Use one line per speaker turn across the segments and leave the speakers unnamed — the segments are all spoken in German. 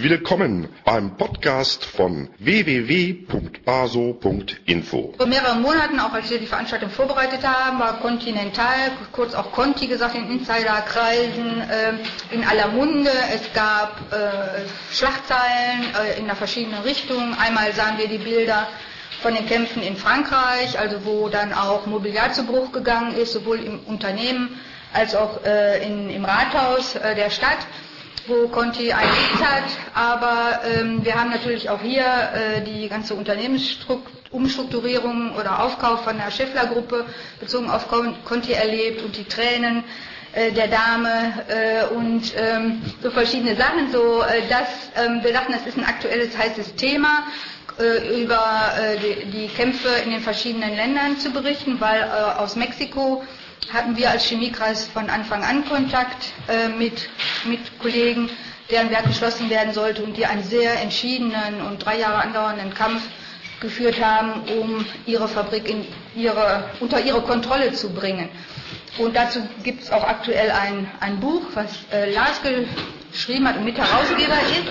Willkommen beim Podcast von www.baso.info.
Vor mehreren Monaten, auch als wir die Veranstaltung vorbereitet haben, war Continental, kurz auch Conti gesagt, in Insiderkreisen, in aller Munde. Es gab Schlagzeilen in der verschiedenen Richtungen. Einmal sahen wir die Bilder von den Kämpfen in Frankreich, also wo dann auch Mobiliar zu Bruch gegangen ist, sowohl im Unternehmen als auch im Rathaus der Stadt, wo Conti einen Sitz hat, aber wir haben natürlich auch hier die ganze Unternehmensumstrukturierung oder Aufkauf von der Schaeffler-Gruppe bezogen auf Conti erlebt und die Tränen der Dame und so verschiedene Sachen, wir dachten, das ist ein aktuelles, heißes Thema, über die Kämpfe in den verschiedenen Ländern zu berichten, weil aus Mexiko hatten wir als Chemiekreis von Anfang an Kontakt mit Kollegen, deren Werk geschlossen werden sollte und die einen sehr entschiedenen und 3 Jahre andauernden Kampf geführt haben, um ihre Fabrik unter ihre Kontrolle zu bringen. Und dazu gibt es auch aktuell ein Buch, was Lars geschrieben hat und Mitherausgeber ist.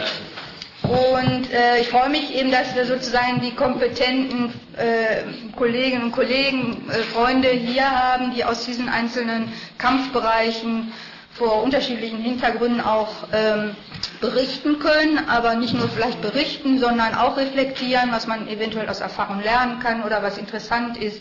Und ich freue mich eben, dass wir sozusagen die kompetenten Kolleginnen und Kollegen, Freunde hier haben, die aus diesen einzelnen Kampfbereichen vor unterschiedlichen Hintergründen auch berichten können, aber nicht nur vielleicht berichten, sondern auch reflektieren, was man eventuell aus Erfahrung lernen kann oder was interessant ist.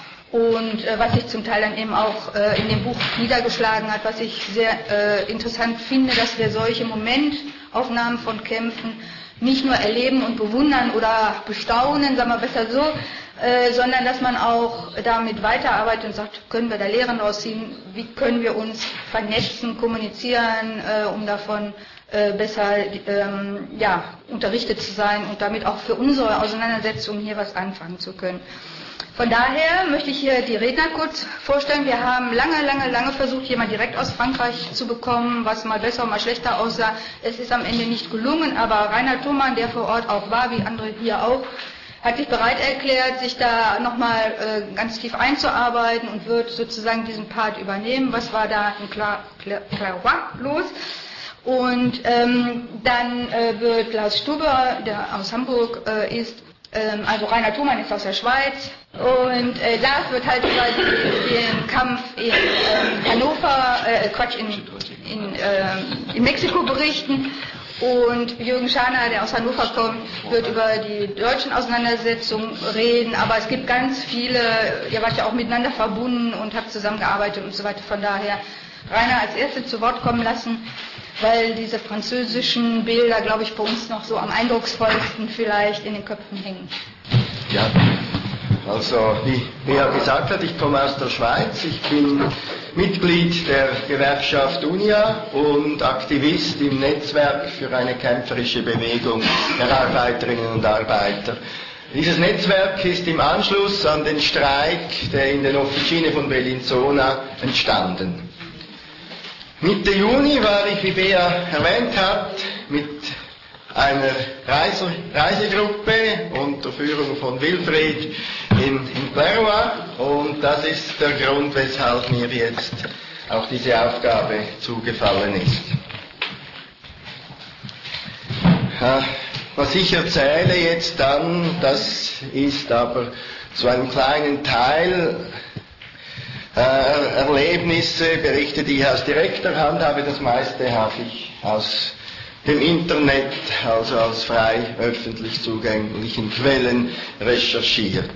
Und was sich zum Teil dann eben auch in dem Buch niedergeschlagen hat, was ich sehr interessant finde, dass wir solche Momentaufnahmen von Kämpfen nicht nur erleben und bewundern oder bestaunen, sagen wir besser so, sondern dass man auch damit weiterarbeitet und sagt, können wir da Lehren daraus ziehen, wie können wir uns vernetzen, kommunizieren, um davon besser unterrichtet zu sein und damit auch für unsere Auseinandersetzung hier was anfangen zu können. Von daher möchte ich hier die Redner kurz vorstellen. Wir haben lange versucht, jemand direkt aus Frankreich zu bekommen, was mal besser und mal schlechter aussah. Es ist am Ende nicht gelungen, aber Rainer Thomann, der vor Ort auch war, wie andere hier auch, hat sich bereit erklärt, sich da nochmal ganz tief einzuarbeiten und wird sozusagen diesen Part übernehmen. Was war da in Clairoy los? Und dann wird Lars Stuber, der aus Hamburg ist, also Rainer Thomann ist aus der Schweiz und Lars wird halt über den Kampf in in Mexiko berichten und Jürgen Schaner, der aus Hannover kommt, wird über die deutschen Auseinandersetzungen reden, aber es gibt ganz viele, ihr wart ja auch miteinander verbunden und habt zusammengearbeitet und so weiter, von daher Rainer als Erste zu Wort kommen lassen, weil diese französischen Bilder, glaube ich, bei uns noch so am eindrucksvollsten vielleicht in den Köpfen hängen.
Ja, also wie er gesagt hat, ich komme aus der Schweiz, ich bin Mitglied der Gewerkschaft UNIA und Aktivist im Netzwerk für eine kämpferische Bewegung der Arbeiterinnen und Arbeiter. Dieses Netzwerk ist im Anschluss an den Streik, der in der Officine von Bellinzona entstanden. Mitte Juni war ich, wie Bea erwähnt hat, mit einer Reisegruppe unter Führung von Wilfried in Clairoy und das ist der Grund, weshalb mir jetzt auch diese Aufgabe zugefallen ist. Was ich erzähle jetzt dann, das ist aber zu einem kleinen Teil Erlebnisse, Berichte, die ich aus direkter Hand habe, das meiste habe ich aus dem Internet, also aus frei öffentlich zugänglichen Quellen recherchiert.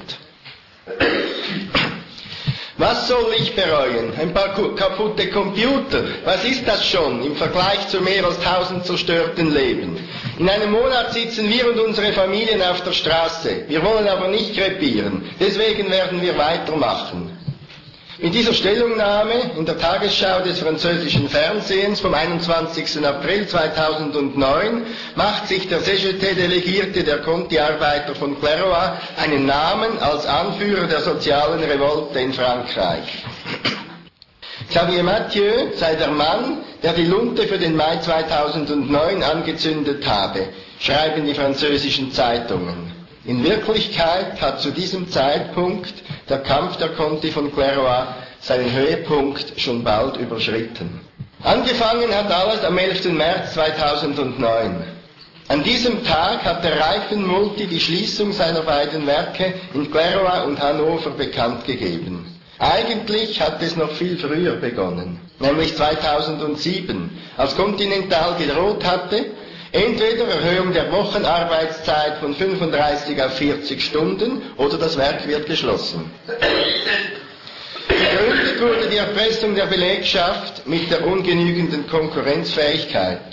Was soll ich bereuen? Ein paar kaputte Computer? Was ist das schon im Vergleich zu mehr als 1000 zerstörten Leben? In einem Monat sitzen wir und unsere Familien auf der Straße. Wir wollen aber nicht krepieren. Deswegen werden wir weitermachen. In dieser Stellungnahme in der Tagesschau des französischen Fernsehens vom 21. April 2009 macht sich der CGT-Delegierte der Conti-Arbeiter von Clairoy einen Namen als Anführer der sozialen Revolte in Frankreich. Xavier Mathieu sei der Mann, der die Lunte für den Mai 2009 angezündet habe, schreiben die französischen Zeitungen. In Wirklichkeit hat zu diesem Zeitpunkt der Kampf der Conti von Clairoy seinen Höhepunkt schon bald überschritten. Angefangen hat alles am 11. März 2009. An diesem Tag hat der Reifenmulti die Schließung seiner beiden Werke in Clairoix und Hannover bekannt gegeben. Eigentlich hat es noch viel früher begonnen, nämlich 2007, als Continental gedroht hatte, entweder Erhöhung der Wochenarbeitszeit von 35 auf 40 Stunden oder das Werk wird geschlossen. Begründet wurde die Erpressung der Belegschaft mit der ungenügenden Konkurrenzfähigkeit.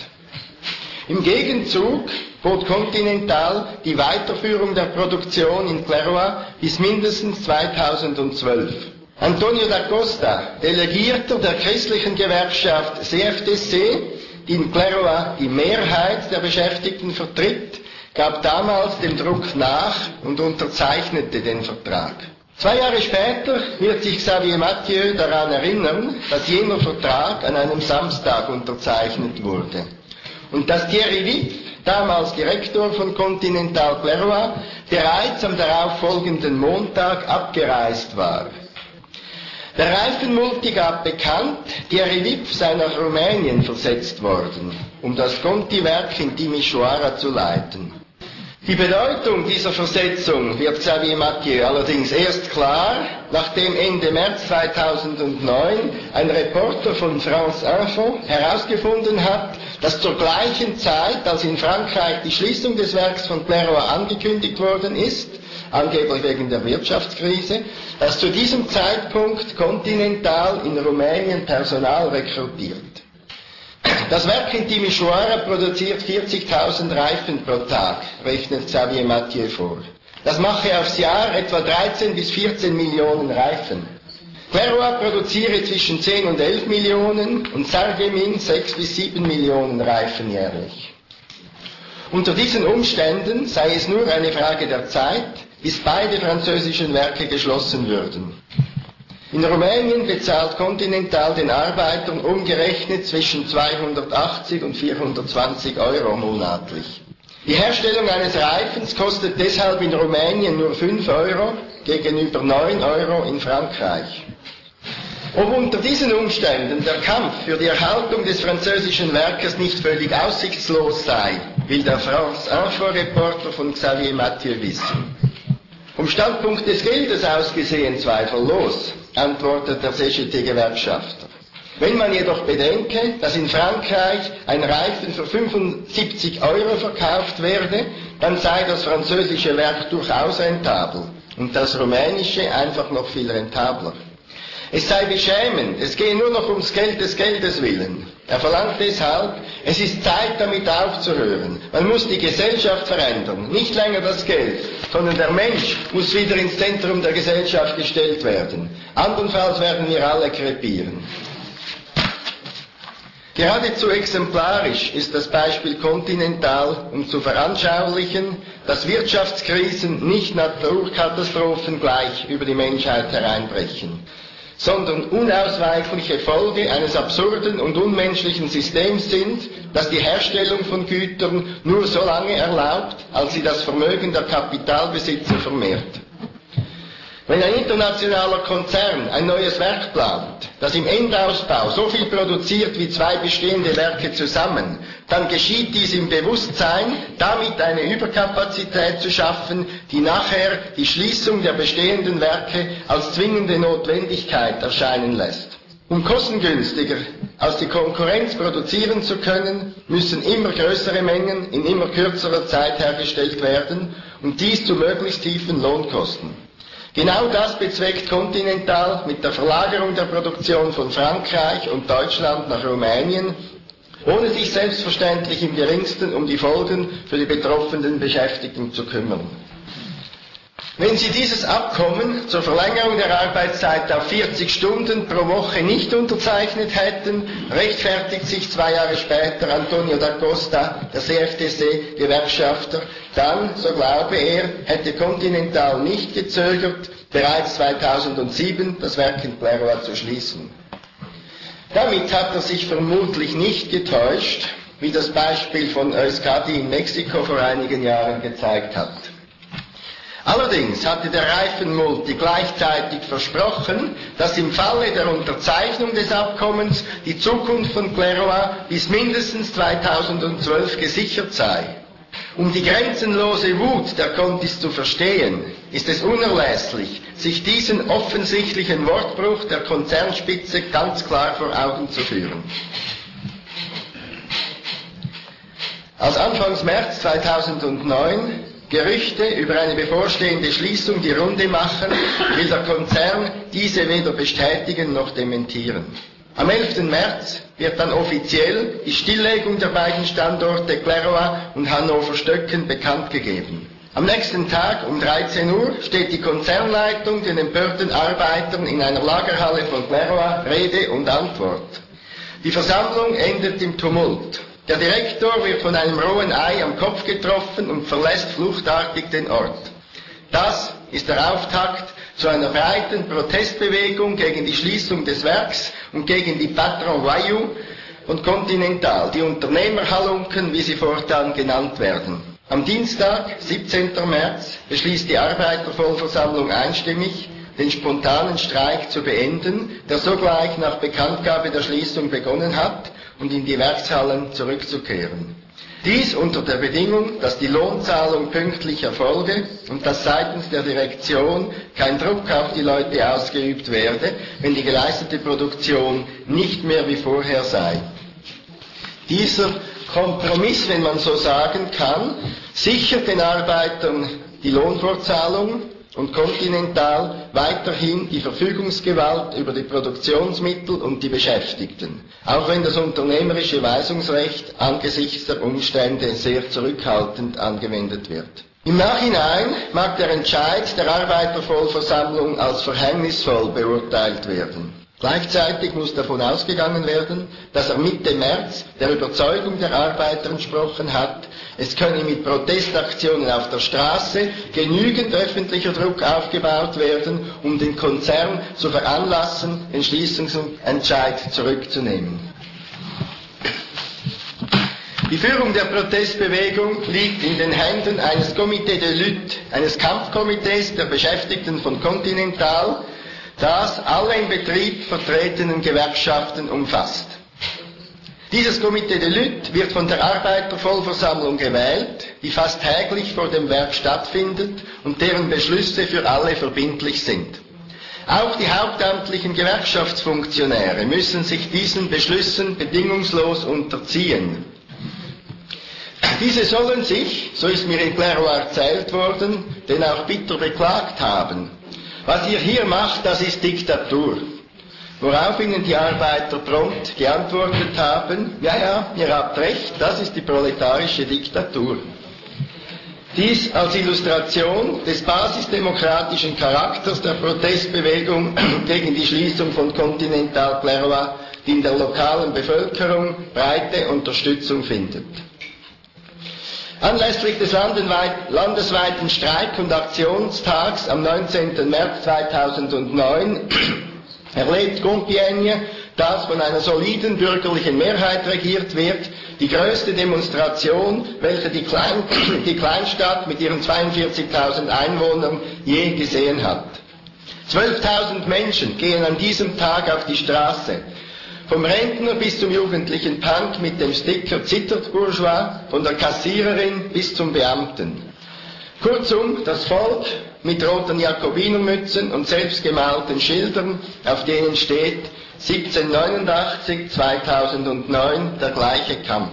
Im Gegenzug bot Continental die Weiterführung der Produktion in Clairoix bis mindestens 2012. Antonio da Costa, Delegierter der christlichen Gewerkschaft CFTC, die in Clairoix die Mehrheit der Beschäftigten vertritt, gab damals dem Druck nach und unterzeichnete den Vertrag. 2 Jahre später wird sich Xavier Mathieu daran erinnern, dass jener Vertrag an einem Samstag unterzeichnet wurde und dass Thierry Wipf, damals Direktor von Continental Clairoix, bereits am darauffolgenden Montag abgereist war. Der Reifenmulti gab bekannt, Thierry Wipf sei nach Rumänien versetzt worden, um das Conti-Werk in Timișoara zu leiten. Die Bedeutung dieser Versetzung wird Xavier Mathieu allerdings erst klar, nachdem Ende März 2009 ein Reporter von France Info herausgefunden hat, dass zur gleichen Zeit, als in Frankreich die Schließung des Werks von Clairoix angekündigt worden ist, angeblich wegen der Wirtschaftskrise, dass zu diesem Zeitpunkt Continental in Rumänien Personal rekrutiert. Das Werk in Timișoara produziert 40.000 Reifen pro Tag, rechnet Xavier Mathieu vor. Das mache aufs Jahr etwa 13 bis 14 Millionen Reifen. Clairoix produziere zwischen 10 und 11 Millionen und Sarreguemines 6 bis 7 Millionen Reifen jährlich. Unter diesen Umständen sei es nur eine Frage der Zeit, bis beide französischen Werke geschlossen würden. In Rumänien bezahlt Continental den Arbeitern umgerechnet zwischen 280 und 420 Euro monatlich. Die Herstellung eines Reifens kostet deshalb in Rumänien nur 5 Euro gegenüber 9 Euro in Frankreich. Ob unter diesen Umständen der Kampf für die Erhaltung des französischen Werkes nicht völlig aussichtslos sei, will der France Info-Reporter von Xavier Mathieu wissen. Vom Standpunkt des Geldes aus gesehen zweifellos, antwortet der CGT-Gewerkschafter. Wenn man jedoch bedenke, dass in Frankreich ein Reifen für 75 Euro verkauft werde, dann sei das französische Werk durchaus rentabel und das rumänische einfach noch viel rentabler. Es sei beschämend, es gehe nur noch ums Geld des Geldes willen. Er verlangt deshalb, es ist Zeit damit aufzuhören. Man muss die Gesellschaft verändern, nicht länger das Geld, sondern der Mensch muss wieder ins Zentrum der Gesellschaft gestellt werden. Andernfalls werden wir alle krepieren. Geradezu exemplarisch ist das Beispiel Continental, um zu veranschaulichen, dass Wirtschaftskrisen nicht Naturkatastrophen gleich über die Menschheit hereinbrechen, sondern unausweichliche Folge eines absurden und unmenschlichen Systems sind, das die Herstellung von Gütern nur so lange erlaubt, als sie das Vermögen der Kapitalbesitzer vermehrt. Wenn ein internationaler Konzern ein neues Werk plant, das im Endausbau so viel produziert wie 2 bestehende Werke zusammen, dann geschieht dies im Bewusstsein, damit eine Überkapazität zu schaffen, die nachher die Schließung der bestehenden Werke als zwingende Notwendigkeit erscheinen lässt. Um kostengünstiger als die Konkurrenz produzieren zu können, müssen immer größere Mengen in immer kürzerer Zeit hergestellt werden und dies zu möglichst tiefen Lohnkosten. Genau das bezweckt Continental mit der Verlagerung der Produktion von Frankreich und Deutschland nach Rumänien, ohne sich selbstverständlich im geringsten um die Folgen für die betroffenen Beschäftigten zu kümmern. Wenn Sie dieses Abkommen zur Verlängerung der Arbeitszeit auf 40 Stunden pro Woche nicht unterzeichnet hätten, rechtfertigt sich 2 Jahre später Antonio da Costa, der CFTC-Gewerkschafter, dann, so glaube er, hätte Continental nicht gezögert, bereits 2007 das Werk in Clairoix zu schließen. Damit hat er sich vermutlich nicht getäuscht, wie das Beispiel von Euskadi in Mexiko vor einigen Jahren gezeigt hat. Allerdings hatte der Reifenmulti gleichzeitig versprochen, dass im Falle der Unterzeichnung des Abkommens die Zukunft von Clairoix bis mindestens 2012 gesichert sei. Um die grenzenlose Wut der Contis zu verstehen, ist es unerlässlich, sich diesen offensichtlichen Wortbruch der Konzernspitze ganz klar vor Augen zu führen. Als Anfangs März 2009 Gerüchte über eine bevorstehende Schließung die Runde machen, will der Konzern diese weder bestätigen noch dementieren. Am 11. März wird dann offiziell die Stilllegung der beiden Standorte Clairoix und Hannover-Stöcken bekannt gegeben. Am nächsten Tag um 13 Uhr steht die Konzernleitung den empörten Arbeitern in einer Lagerhalle von Clairoix Rede und Antwort. Die Versammlung endet im Tumult. Der Direktor wird von einem rohen Ei am Kopf getroffen und verlässt fluchtartig den Ort. Das ist der Auftakt zu einer breiten Protestbewegung gegen die Schließung des Werks und gegen die Patron Voyou und Continental, die Unternehmerhalunken, wie sie fortan genannt werden. Am Dienstag, 17. März, beschließt die Arbeitervollversammlung einstimmig, den spontanen Streik zu beenden, der sogleich nach Bekanntgabe der Schließung begonnen hat, und in die Werkshallen zurückzukehren. Dies unter der Bedingung, dass die Lohnzahlung pünktlich erfolge und dass seitens der Direktion kein Druck auf die Leute ausgeübt werde, wenn die geleistete Produktion nicht mehr wie vorher sei. Dieser Kompromiss, wenn man so sagen kann, sichert den Arbeitern die Lohnfortzahlung und Continental weiterhin die Verfügungsgewalt über die Produktionsmittel und die Beschäftigten, auch wenn das unternehmerische Weisungsrecht angesichts der Umstände sehr zurückhaltend angewendet wird. Im Nachhinein mag der Entscheid der Arbeitervollversammlung als verhängnisvoll beurteilt werden. Gleichzeitig muss davon ausgegangen werden, dass er Mitte März der Überzeugung der Arbeiter entsprochen hat, es könne mit Protestaktionen auf der Straße genügend öffentlicher Druck aufgebaut werden, um den Konzern zu veranlassen, den Schließungsentscheid zurückzunehmen. Die Führung der Protestbewegung liegt in den Händen eines Comité de Lutte, eines Kampfkomitees der Beschäftigten von Continental, das alle im Betrieb vertretenen Gewerkschaften umfasst. Dieses Comité de Lutte wird von der Arbeitervollversammlung gewählt, die fast täglich vor dem Werk stattfindet und deren Beschlüsse für alle verbindlich sind. Auch die hauptamtlichen Gewerkschaftsfunktionäre müssen sich diesen Beschlüssen bedingungslos unterziehen. Diese sollen sich, so ist mir in Clairoix erzählt worden, denn auch bitter beklagt haben. Was ihr hier macht, das ist Diktatur. Worauf ihnen die Arbeiter prompt geantwortet haben, ja, ihr habt recht, das ist die proletarische Diktatur. Dies als Illustration des basisdemokratischen Charakters der Protestbewegung gegen die Schließung von Continental Clairoix, die in der lokalen Bevölkerung breite Unterstützung findet. Anlässlich des landesweiten Streik- und Aktionstags am 19. März 2009 erlebt Compiègne, das von einer soliden bürgerlichen Mehrheit regiert wird, die größte Demonstration, welche die Kleinstadt mit ihren 42.000 Einwohnern je gesehen hat. 12.000 Menschen gehen an diesem Tag auf die Straße. Vom Rentner bis zum jugendlichen Punk mit dem Sticker Zittert Bourgeois, von der Kassiererin bis zum Beamten. Kurzum, das Volk mit roten Jakobinermützen und selbstgemalten Schildern, auf denen steht 1789, 2009, der gleiche Kampf.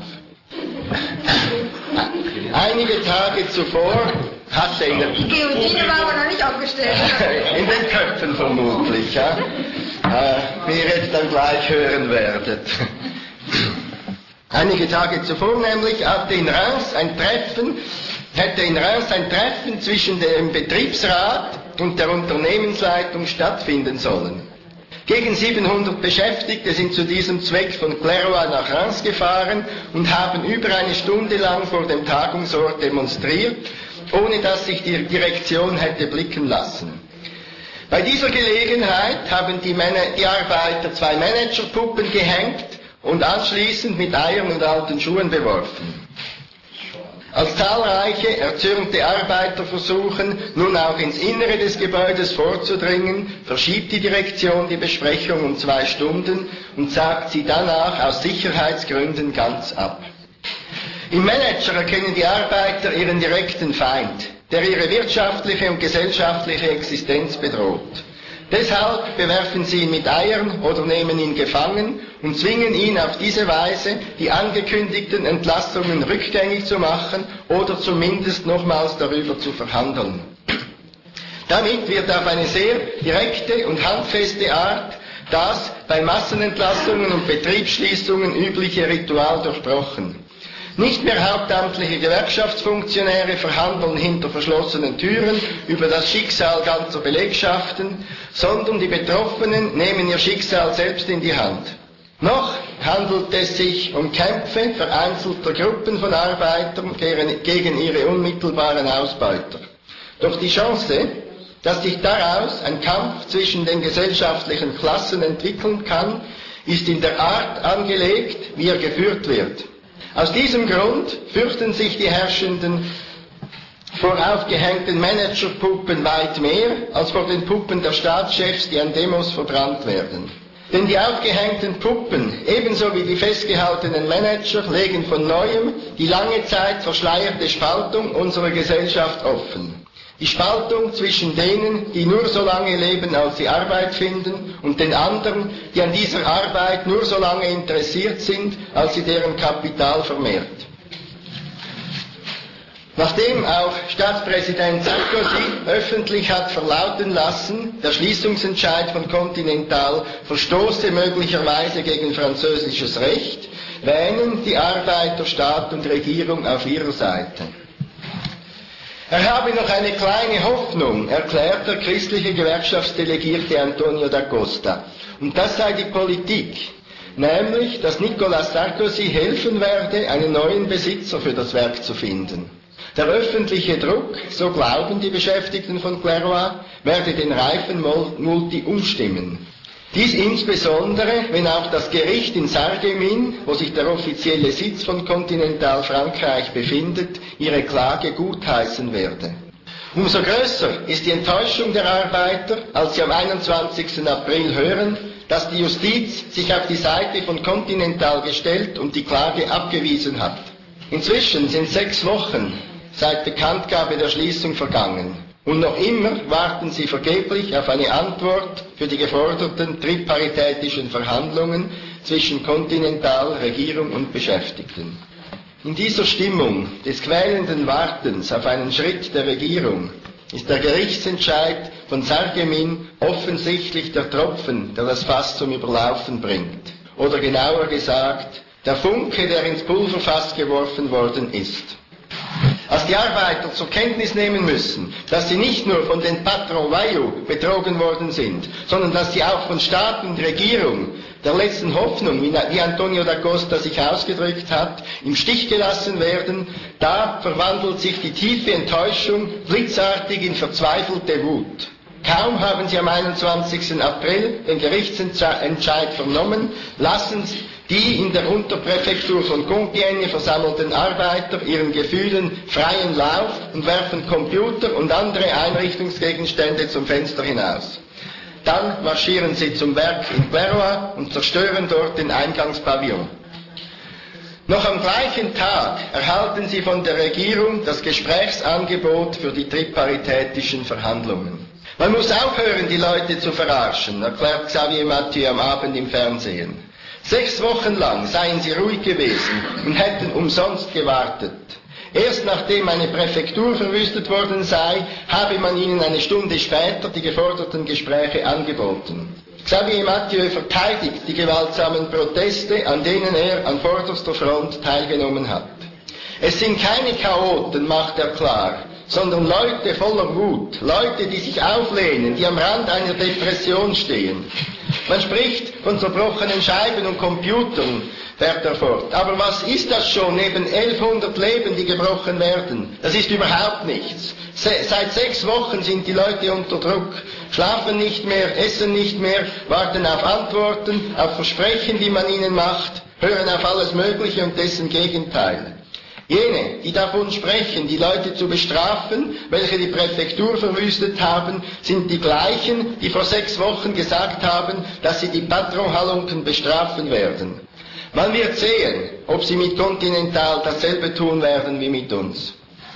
Einige Tage zuvor hatte
die Guillotine war aber noch nicht aufgestellt.
In den Köpfen vermutlich, ja. Wie ihr jetzt dann gleich hören werdet. Einige Tage zuvor nämlich hätte in Reims ein Treffen zwischen dem Betriebsrat und der Unternehmensleitung stattfinden sollen. Gegen 700 Beschäftigte sind zu diesem Zweck von Clairoix nach Reims gefahren und haben über eine Stunde lang vor dem Tagungsort demonstriert, ohne dass sich die Direktion hätte blicken lassen. Bei dieser Gelegenheit haben die Arbeiter 2 Managerpuppen gehängt und anschließend mit Eiern und alten Schuhen beworfen. Als zahlreiche erzürnte Arbeiter versuchen, nun auch ins Innere des Gebäudes vorzudringen, verschiebt die Direktion die Besprechung um 2 Stunden und sagt sie danach aus Sicherheitsgründen ganz ab. Im Manager erkennen die Arbeiter ihren direkten Feind, der ihre wirtschaftliche und gesellschaftliche Existenz bedroht. Deshalb bewerfen sie ihn mit Eiern oder nehmen ihn gefangen und zwingen ihn auf diese Weise, die angekündigten Entlassungen rückgängig zu machen oder zumindest nochmals darüber zu verhandeln. Damit wird auf eine sehr direkte und handfeste Art das bei Massenentlassungen und Betriebsschließungen übliche Ritual durchbrochen. Nicht mehr hauptamtliche Gewerkschaftsfunktionäre verhandeln hinter verschlossenen Türen über das Schicksal ganzer Belegschaften, sondern die Betroffenen nehmen ihr Schicksal selbst in die Hand. Noch handelt es sich um Kämpfe vereinzelter Gruppen von Arbeitern gegen ihre unmittelbaren Ausbeuter. Doch die Chance, dass sich daraus ein Kampf zwischen den gesellschaftlichen Klassen entwickeln kann, ist in der Art angelegt, wie er geführt wird. Aus diesem Grund fürchten sich die Herrschenden vor aufgehängten Managerpuppen weit mehr als vor den Puppen der Staatschefs, die an Demos verbrannt werden. Denn die aufgehängten Puppen, ebenso wie die festgehaltenen Manager, legen von Neuem die lange Zeit verschleierte Spaltung unserer Gesellschaft offen. Die Spaltung zwischen denen, die nur so lange leben, als sie Arbeit finden, und den anderen, die an dieser Arbeit nur so lange interessiert sind, als sie deren Kapital vermehrt. Nachdem auch Staatspräsident Sarkozy öffentlich hat verlauten lassen, der Schließungsentscheid von Continental verstoße möglicherweise gegen französisches Recht, wähnen die Arbeiter Staat und Regierung auf ihrer Seite. Er habe noch eine kleine Hoffnung, erklärt der christliche Gewerkschaftsdelegierte Antonio da Costa. Und das sei die Politik, nämlich, dass Nicolas Sarkozy helfen werde, einen neuen Besitzer für das Werk zu finden. Der öffentliche Druck, so glauben die Beschäftigten von Clairoix, werde den reifen Multi umstimmen. Dies insbesondere, wenn auch das Gericht in Sarreguemines, wo sich der offizielle Sitz von Continental Frankreich befindet, ihre Klage gutheißen werde. Umso größer ist die Enttäuschung der Arbeiter, als sie am 21. April hören, dass die Justiz sich auf die Seite von Continental gestellt und die Klage abgewiesen hat. Inzwischen sind 6 Wochen seit Bekanntgabe der Schließung vergangen. Und noch immer warten sie vergeblich auf eine Antwort für die geforderten triparitätischen Verhandlungen zwischen Continental, Regierung und Beschäftigten. In dieser Stimmung des quälenden Wartens auf einen Schritt der Regierung ist der Gerichtsentscheid von Sarreguemines offensichtlich der Tropfen, der das Fass zum Überlaufen bringt. Oder genauer gesagt, der Funke, der ins Pulverfass geworfen worden ist. Als die Arbeiter zur Kenntnis nehmen müssen, dass sie nicht nur von den Patron Vaillot betrogen worden sind, sondern dass sie auch von Staat und Regierung, der letzten Hoffnung, wie Antonio da Costa sich ausgedrückt hat, im Stich gelassen werden, da verwandelt sich die tiefe Enttäuschung blitzartig in verzweifelte Wut. Kaum haben sie am 21. April den Gerichtsentscheid vernommen, lassen die in der Unterpräfektur von Compiègne versammelten Arbeiter ihren Gefühlen freien Lauf und werfen Computer und andere Einrichtungsgegenstände zum Fenster hinaus. Dann marschieren sie zum Werk in Clairoix und zerstören dort den Eingangspavillon. Noch am gleichen Tag erhalten sie von der Regierung das Gesprächsangebot für die triparitätischen Verhandlungen. Man muss aufhören, die Leute zu verarschen, erklärt Xavier Mathieu am Abend im Fernsehen. 6 Wochen lang seien sie ruhig gewesen und hätten umsonst gewartet. Erst nachdem eine Präfektur verwüstet worden sei, habe man ihnen eine Stunde später die geforderten Gespräche angeboten. Xavier Mathieu verteidigt die gewaltsamen Proteste, an denen er an vorderster Front teilgenommen hat. Es sind keine Chaoten, macht er klar, sondern Leute voller Wut, Leute, die sich auflehnen, die am Rand einer Depression stehen. Man spricht von zerbrochenen Scheiben und Computern, fährt er fort. Aber was ist das schon neben 1100 Leben, die gebrochen werden? Das ist überhaupt nichts. Seit 6 Wochen sind die Leute unter Druck, schlafen nicht mehr, essen nicht mehr, warten auf Antworten, auf Versprechen, die man ihnen macht, hören auf alles Mögliche und dessen Gegenteil. Jene, die davon sprechen, die Leute zu bestrafen, welche die Präfektur verwüstet haben, sind die gleichen, die vor 6 Wochen gesagt haben, dass sie die Patron-Halunken bestrafen werden. Man wird sehen, ob sie mit Continental dasselbe tun werden wie mit uns.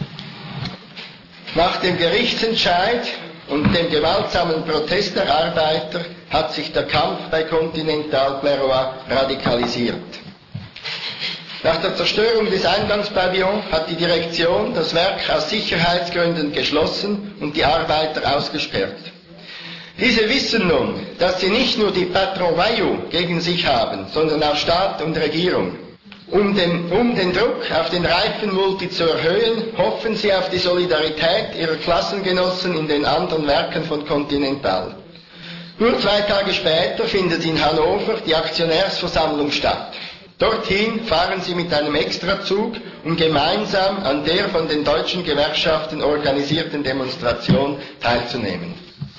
Nach dem Gerichtsentscheid und dem gewaltsamen Protest der Arbeiter hat sich der Kampf bei Continental Clairoix radikalisiert. Nach der Zerstörung des Eingangspavillons hat die Direktion das Werk aus Sicherheitsgründen geschlossen und die Arbeiter ausgesperrt. Diese wissen nun, dass sie nicht nur die Patron Vaillant gegen sich haben, sondern auch Staat und Regierung. Um den Druck auf den Reifenmulti zu erhöhen, hoffen sie auf die Solidarität ihrer Klassengenossen in den anderen Werken von Continental. Nur 2 Tage später findet in Hannover die Aktionärsversammlung statt. Dorthin fahren sie mit einem Extrazug, um gemeinsam an der von den deutschen Gewerkschaften organisierten Demonstration teilzunehmen.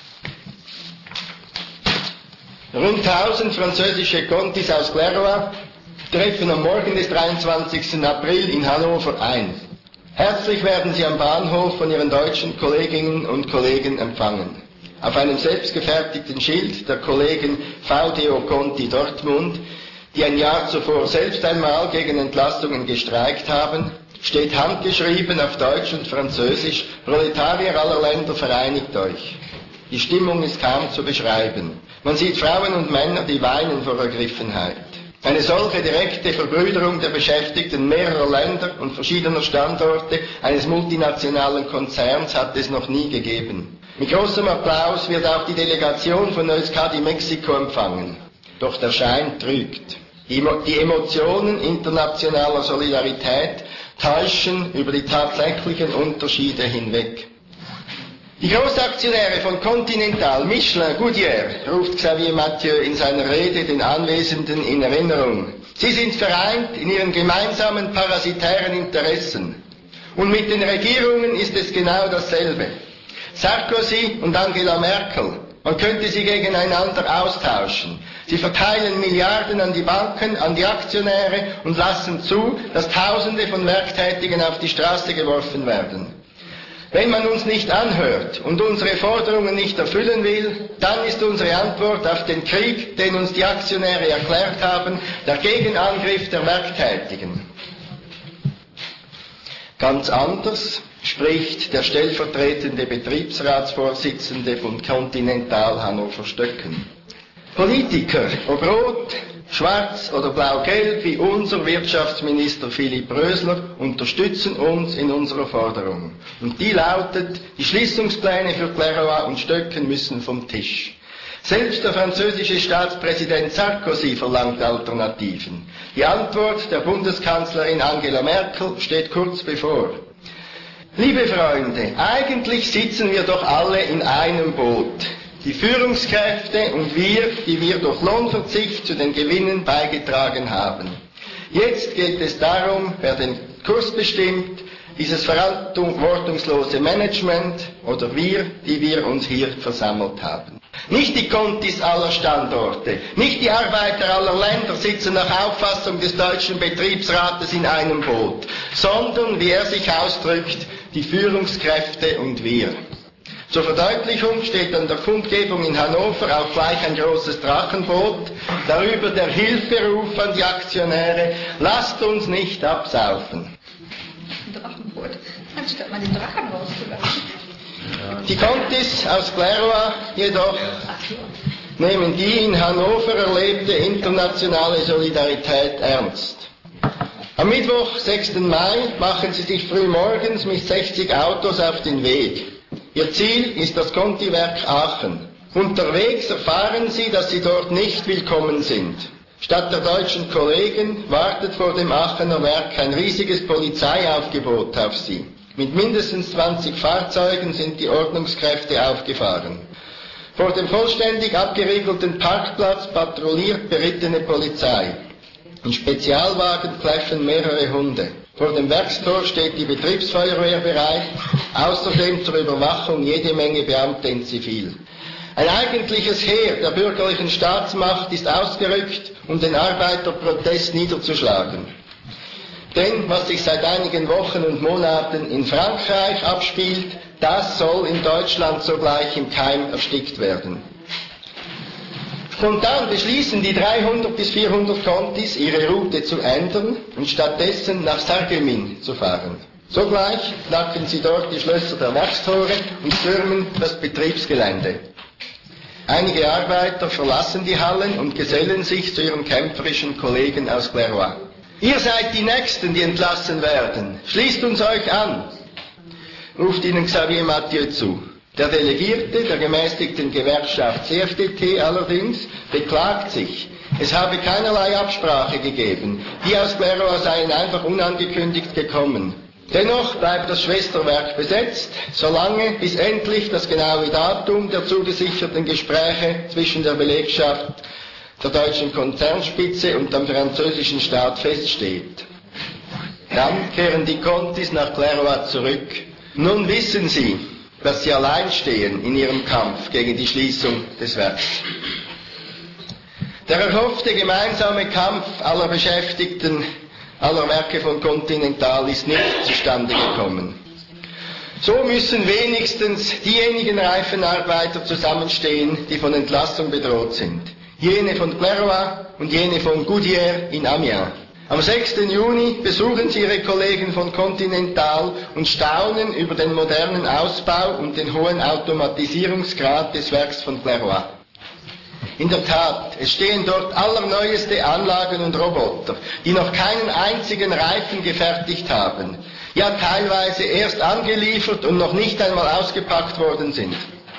Rund 1000 französische Contis aus Clairoix treffen am Morgen des 23. April in Hannover ein. Herzlich werden sie am Bahnhof von ihren deutschen Kolleginnen und Kollegen empfangen. Auf einem selbstgefertigten Schild der Kollegen VDO Conti Dortmund, die ein Jahr zuvor selbst einmal gegen Entlastungen gestreikt haben, steht handgeschrieben auf Deutsch und Französisch: Proletarier aller Länder, vereinigt euch. Die Stimmung ist kaum zu beschreiben. Man sieht Frauen und Männer, die weinen vor Ergriffenheit. Eine solche direkte Verbrüderung der Beschäftigten mehrerer Länder und verschiedener Standorte eines multinationalen Konzerns hat es noch nie gegeben. Mit großem Applaus wird auch die Delegation von Euskadi Mexiko empfangen. Doch der Schein trügt. Die Emotionen internationaler Solidarität täuschen über die tatsächlichen Unterschiede hinweg. Die Großaktionäre von Continental, Michelin, Goodyear, ruft Xavier Mathieu in seiner Rede den Anwesenden in Erinnerung. Sie sind vereint in ihren gemeinsamen parasitären Interessen. Und mit den Regierungen ist es genau dasselbe. Sarkozy und Angela Merkel, man könnte sie gegeneinander austauschen. Sie verteilen Milliarden an die Banken, an die Aktionäre und lassen zu, dass Tausende von Werktätigen auf die Straße geworfen werden. Wenn man uns nicht anhört und unsere Forderungen nicht erfüllen will, dann ist unsere Antwort auf den Krieg, den uns die Aktionäre erklärt haben, der Gegenangriff der Werktätigen. Ganz anders spricht der stellvertretende Betriebsratsvorsitzende von Continental Hannover Stöcken. Politiker, ob rot, schwarz oder blau-gelb wie unser Wirtschaftsminister Philipp Rösler, unterstützen uns in unserer Forderung. Und die lautet: Die Schließungspläne für Clairoix und Stöcken müssen vom Tisch. Selbst der französische Staatspräsident Sarkozy verlangt Alternativen. Die Antwort der Bundeskanzlerin Angela Merkel steht kurz bevor. Liebe Freunde, eigentlich sitzen wir doch alle in einem Boot. Die Führungskräfte und wir, die wir durch Lohnverzicht zu den Gewinnen beigetragen haben. Jetzt geht es darum, wer den Kurs bestimmt, dieses verantwortungslose Management oder wir, die wir uns hier versammelt haben. Nicht die Contis aller Standorte, nicht die Arbeiter aller Länder sitzen nach Auffassung des deutschen Betriebsrates in einem Boot, sondern, wie er sich ausdrückt, die Führungskräfte und wir. Zur Verdeutlichung steht an der Kundgebung in Hannover auch gleich ein großes Drachenboot, darüber der Hilferuf an die Aktionäre: Lasst uns nicht absaufen.
Ein Drachenboot, anstatt mal den Drachen rauszulassen.
Die Contis aus Clairoix jedoch nehmen die in Hannover erlebte internationale Solidarität ernst. Am Mittwoch, 6. Mai, machen sie sich frühmorgens mit 60 Autos auf den Weg. Ihr Ziel ist das Conti-Werk Aachen. Unterwegs erfahren sie, dass sie dort nicht willkommen sind. Statt der deutschen Kollegen wartet vor dem Aachener Werk ein riesiges Polizeiaufgebot auf sie. Mit mindestens 20 Fahrzeugen sind die Ordnungskräfte aufgefahren. Vor dem vollständig abgeriegelten Parkplatz patrouilliert berittene Polizei. In Spezialwagen kläffen mehrere Hunde. Vor dem Werkstor steht die Betriebsfeuerwehr bereit, außerdem zur Überwachung jede Menge Beamte in Zivil. Ein eigentliches Heer der bürgerlichen Staatsmacht ist ausgerückt, um den Arbeiterprotest niederzuschlagen. Denn was sich seit einigen Wochen und Monaten in Frankreich abspielt, das soll in Deutschland sogleich im Keim erstickt werden. Spontan beschließen die 300 bis 400 Contis, ihre Route zu ändern und stattdessen nach Sarreguemines zu fahren. Sogleich knacken sie dort die Schlösser der Werkstore und stürmen das Betriebsgelände. Einige Arbeiter verlassen die Hallen und gesellen sich zu ihren kämpferischen Kollegen aus Clairoix. Ihr seid die Nächsten, die entlassen werden. Schließt uns euch an, ruft ihnen Xavier Mathieu zu. Der Delegierte der gemäßigten Gewerkschaft CFDT allerdings beklagt sich, es habe keinerlei Absprache gegeben. Die aus Clairoix seien einfach unangekündigt gekommen. Dennoch bleibt das Schwesterwerk besetzt, solange bis endlich das genaue Datum der zugesicherten Gespräche zwischen der Belegschaft der deutschen Konzernspitze und dem französischen Staat feststeht. Dann kehren die Contis nach Clairoix zurück. Nun wissen sie, dass sie allein stehen in ihrem Kampf gegen die Schließung des Werks. Der erhoffte gemeinsame Kampf aller Beschäftigten, aller Werke von Continental ist nicht zustande gekommen. So müssen wenigstens diejenigen Reifenarbeiter zusammenstehen, die von Entlassung bedroht sind. Jene von Clairoix und jene von Goodyear in Amiens. Am 6. Juni besuchen sie ihre Kollegen von Continental und staunen über den modernen Ausbau und den hohen Automatisierungsgrad des Werks von Clairoix. In der Tat, es stehen dort allerneueste Anlagen und Roboter, die noch keinen einzigen Reifen gefertigt haben, ja teilweise erst angeliefert und noch nicht einmal ausgepackt worden sind.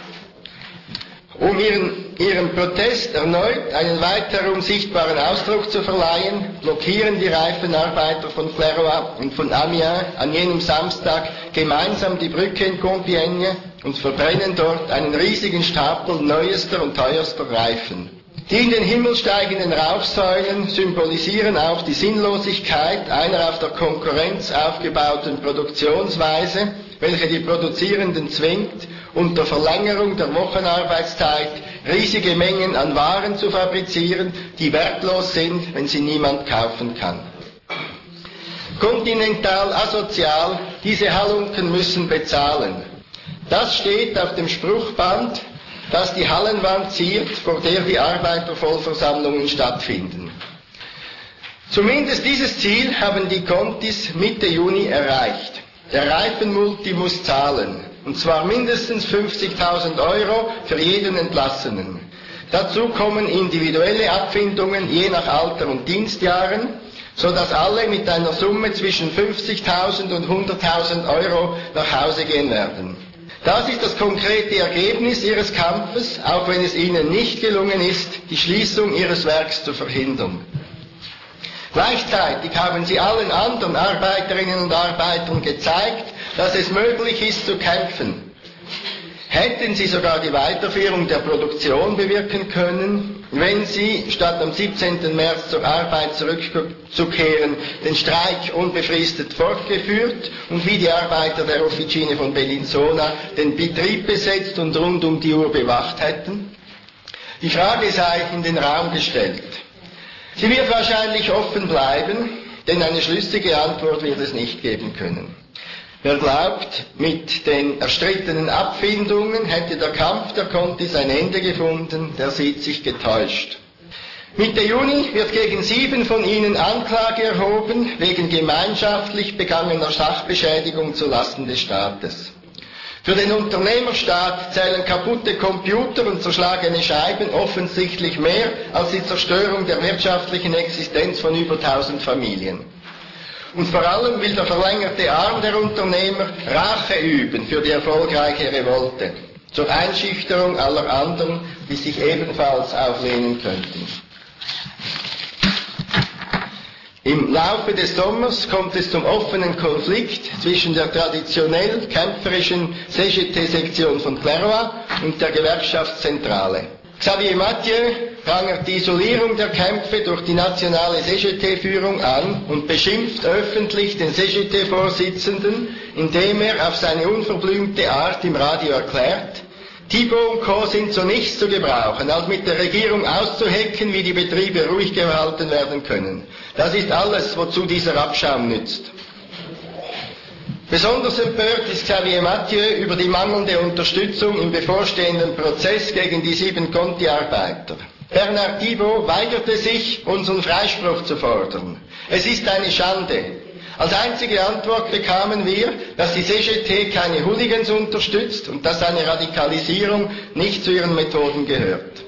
Um ihrem Protest erneut einen weiteren sichtbaren Ausdruck zu verleihen, blockieren die Reifenarbeiter von Clairoix und von Amiens an jenem Samstag gemeinsam die Brücke in Compiègne und verbrennen dort einen riesigen Stapel neuester und teuerster Reifen. Die in den Himmel steigenden Rauchsäulen symbolisieren auch die Sinnlosigkeit einer auf der Konkurrenz aufgebauten Produktionsweise, welche die Produzierenden zwingt, unter Verlängerung der Wochenarbeitszeit riesige Mengen an Waren zu fabrizieren, die wertlos sind, wenn sie niemand kaufen kann. Continental asozial, diese Halunken müssen bezahlen. Das steht auf dem Spruchband, das die Hallenwand ziert, vor der die Arbeitervollversammlungen stattfinden. Zumindest dieses Ziel haben die Contis Mitte Juni erreicht. Der Reifenmulti muss zahlen, und zwar mindestens 50.000 € für jeden Entlassenen. Dazu kommen individuelle Abfindungen je nach Alter und Dienstjahren, sodass alle mit einer Summe zwischen 50.000 und 100.000 € nach Hause gehen werden. Das ist das konkrete Ergebnis ihres Kampfes, auch wenn es ihnen nicht gelungen ist, die Schließung ihres Werks zu verhindern. Gleichzeitig haben sie allen anderen Arbeiterinnen und Arbeitern gezeigt, dass es möglich ist zu kämpfen. Hätten sie sogar die Weiterführung der Produktion bewirken können, wenn sie, statt am 17. März zur Arbeit zurückzukehren, den Streik unbefristet fortgeführt und wie die Arbeiter der Officine von Bellinzona den Betrieb besetzt und rund um die Uhr bewacht hätten? Die Frage sei in den Raum gestellt. Sie wird wahrscheinlich offen bleiben, denn eine schlüssige Antwort wird es nicht geben können. Wer glaubt, mit den erstrittenen Abfindungen hätte der Kampf der Contis ein Ende gefunden, der sieht sich getäuscht. Mitte Juni wird gegen 7 von ihnen Anklage erhoben, wegen gemeinschaftlich begangener Sachbeschädigung zulasten des Staates. Für den Unternehmerstaat zählen kaputte Computer und zerschlagene Scheiben offensichtlich mehr als die Zerstörung der wirtschaftlichen Existenz von über 1000 Familien. Und vor allem will der verlängerte Arm der Unternehmer Rache üben für die erfolgreiche Revolte, zur Einschüchterung aller anderen, die sich ebenfalls auflehnen könnten. Im Laufe des Sommers kommt es zum offenen Konflikt zwischen der traditionell kämpferischen CGT-Sektion von Clairoix und der Gewerkschaftszentrale. Xavier Mathieu prangert die Isolierung der Kämpfe durch die nationale CGT-Führung an und beschimpft öffentlich den CGT-Vorsitzenden, indem er auf seine unverblümte Art im Radio erklärt, Thibault und Co. sind zu nichts zu gebrauchen, als mit der Regierung auszuhecken, wie die Betriebe ruhig gehalten werden können. Das ist alles, wozu dieser Abschaum nützt. Besonders empört ist Xavier Mathieu über die mangelnde Unterstützung im bevorstehenden Prozess gegen die 7 Conti-Arbeiter. Bernard Thibault weigerte sich, unseren Freispruch zu fordern. Es ist eine Schande. Als einzige Antwort bekamen wir, dass die CGT keine Hooligans unterstützt und dass eine Radikalisierung nicht zu ihren Methoden gehört.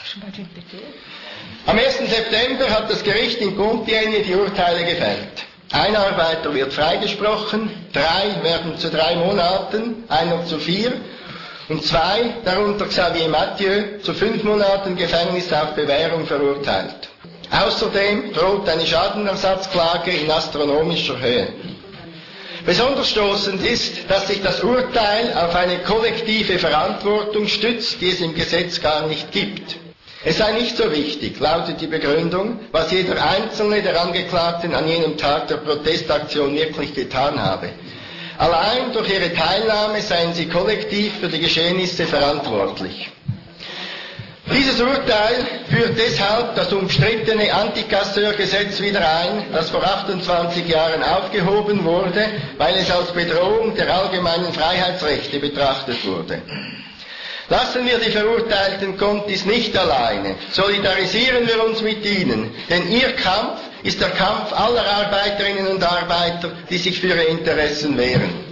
Am 1. September hat das Gericht in Compiègne die Urteile gefällt. Ein Arbeiter wird freigesprochen, 3 werden zu 3 Monaten, einer zu 4 und 2, darunter Xavier Mathieu, zu 5 Monaten Gefängnis auf Bewährung verurteilt. Außerdem droht eine Schadenersatzklage in astronomischer Höhe. Besonders stoßend ist, dass sich das Urteil auf eine kollektive Verantwortung stützt, die es im Gesetz gar nicht gibt. Es sei nicht so wichtig, lautet die Begründung, was jeder einzelne der Angeklagten an jenem Tag der Protestaktion wirklich getan habe. Allein durch ihre Teilnahme seien sie kollektiv für die Geschehnisse verantwortlich. Dieses Urteil führt deshalb das umstrittene Antikasseurgesetz wieder ein, das vor 28 Jahren aufgehoben wurde, weil es als Bedrohung der allgemeinen Freiheitsrechte betrachtet wurde. Lassen wir die verurteilten Contis nicht alleine, solidarisieren wir uns mit ihnen, denn ihr Kampf ist der Kampf aller Arbeiterinnen und Arbeiter, die sich für ihre Interessen wehren.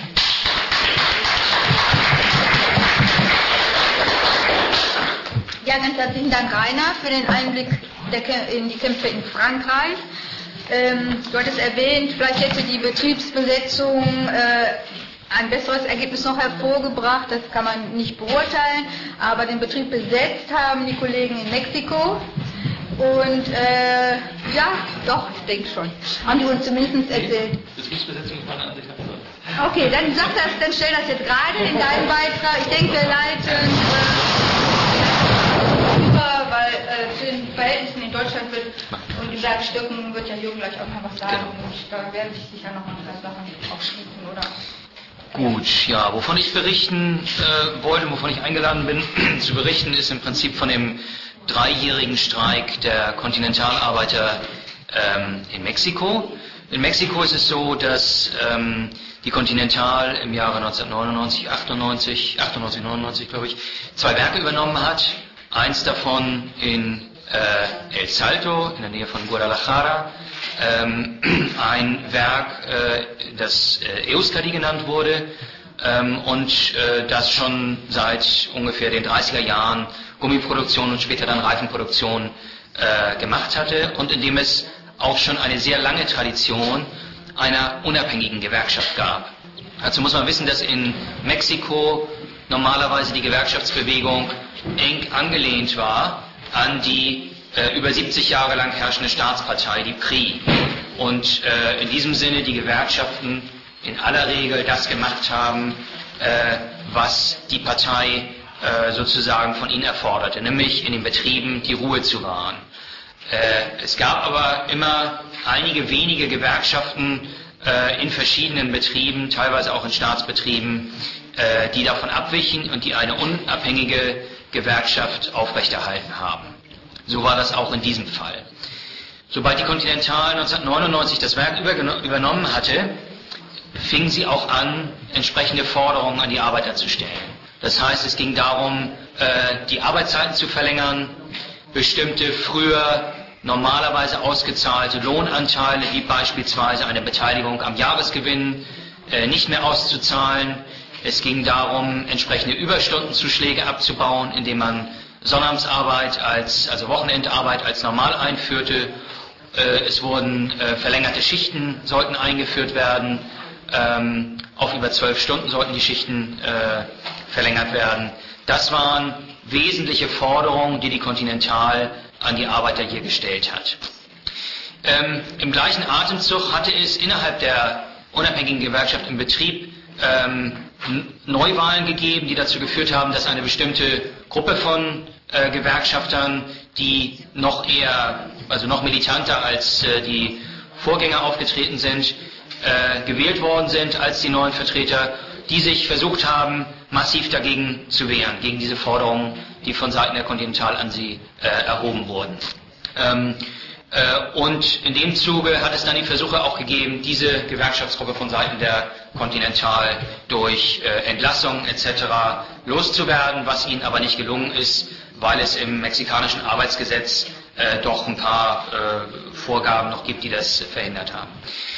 Ja, ganz herzlichen Dank, Rainer, für den Einblick in die Kämpfe in Frankreich. Du hattest erwähnt, vielleicht hätte die Betriebsbesetzung ein besseres Ergebnis noch hervorgebracht, das kann man nicht beurteilen, aber den Betrieb besetzt haben die Kollegen in Mexiko und ja, doch, ich denke schon, haben die uns zumindest erzählt.
Betriebsbesetzung von der Ansicht.
Okay, dann sag das, dann stell das jetzt gerade in deinen Beitrag. Ich denke, wir leiten über, weil zu den Verhältnissen in Deutschland wird und in Werkstücken wird ja Jürgen gleich auch noch was sagen und da werden sich sicher noch mal 3 Sachen aufschließen, oder?
Gut, ja, wovon ich berichten wollte, wovon ich eingeladen bin zu berichten, ist im Prinzip von dem 3-jährigen Streik der Kontinentalarbeiter in Mexiko. In Mexiko ist es so, dass die Continental im Jahre 1999, 98, glaube ich, 2 Werke übernommen hat. Eins davon in El Salto, in der Nähe von Guadalajara, ein Werk, das Euskadi genannt wurde und das schon seit ungefähr den 30er Jahren Gummiproduktion und später dann Reifenproduktion gemacht hatte und in dem es auch schon eine sehr lange Tradition einer unabhängigen Gewerkschaft gab. Dazu muss man wissen, dass in Mexiko normalerweise die Gewerkschaftsbewegung eng angelehnt war an die über 70 Jahre lang herrschende Staatspartei, die PRI. Und in diesem Sinne die Gewerkschaften in aller Regel das gemacht haben, was die Partei sozusagen von ihnen erforderte, nämlich in den Betrieben die Ruhe zu wahren. Es gab aber immer einige wenige Gewerkschaften in verschiedenen Betrieben, teilweise auch in Staatsbetrieben, die davon abwichen und die eine unabhängige Gewerkschaft aufrechterhalten haben. So war das auch in diesem Fall. Sobald die Continental 1999 das Werk übernommen hatte, fing sie auch an, entsprechende Forderungen an die Arbeiter zu stellen. Das heißt, es ging darum, die Arbeitszeiten zu verlängern, bestimmte früher normalerweise ausgezahlte Lohnanteile, wie beispielsweise eine Beteiligung am Jahresgewinn, nicht mehr auszuzahlen. Es ging darum, entsprechende Überstundenzuschläge abzubauen, indem man Sonnabendarbeit also Wochenendarbeit als normal einführte. Es wurden verlängerte Schichten, sollten eingeführt werden. Auf über 12 Stunden sollten die Schichten verlängert werden. Das waren wesentliche Forderungen, die die Continental an die Arbeiter hier gestellt hat. Im gleichen Atemzug hatte es innerhalb der unabhängigen Gewerkschaft im Betrieb Neuwahlen gegeben, die dazu geführt haben, dass eine bestimmte Gruppe von Gewerkschaftern, die noch eher, also noch militanter als die Vorgänger aufgetreten sind, gewählt worden sind als die neuen Vertreter, die sich versucht haben, massiv dagegen zu wehren, gegen diese Forderungen, die von Seiten der Continental an sie erhoben wurden. Und in dem Zuge hat es dann die Versuche auch gegeben, diese Gewerkschaftsgruppe von Seiten der Continental durch Entlassungen etc. loszuwerden, was ihnen aber nicht gelungen ist, weil es im mexikanischen Arbeitsgesetz doch ein paar Vorgaben noch gibt, die das verhindert haben.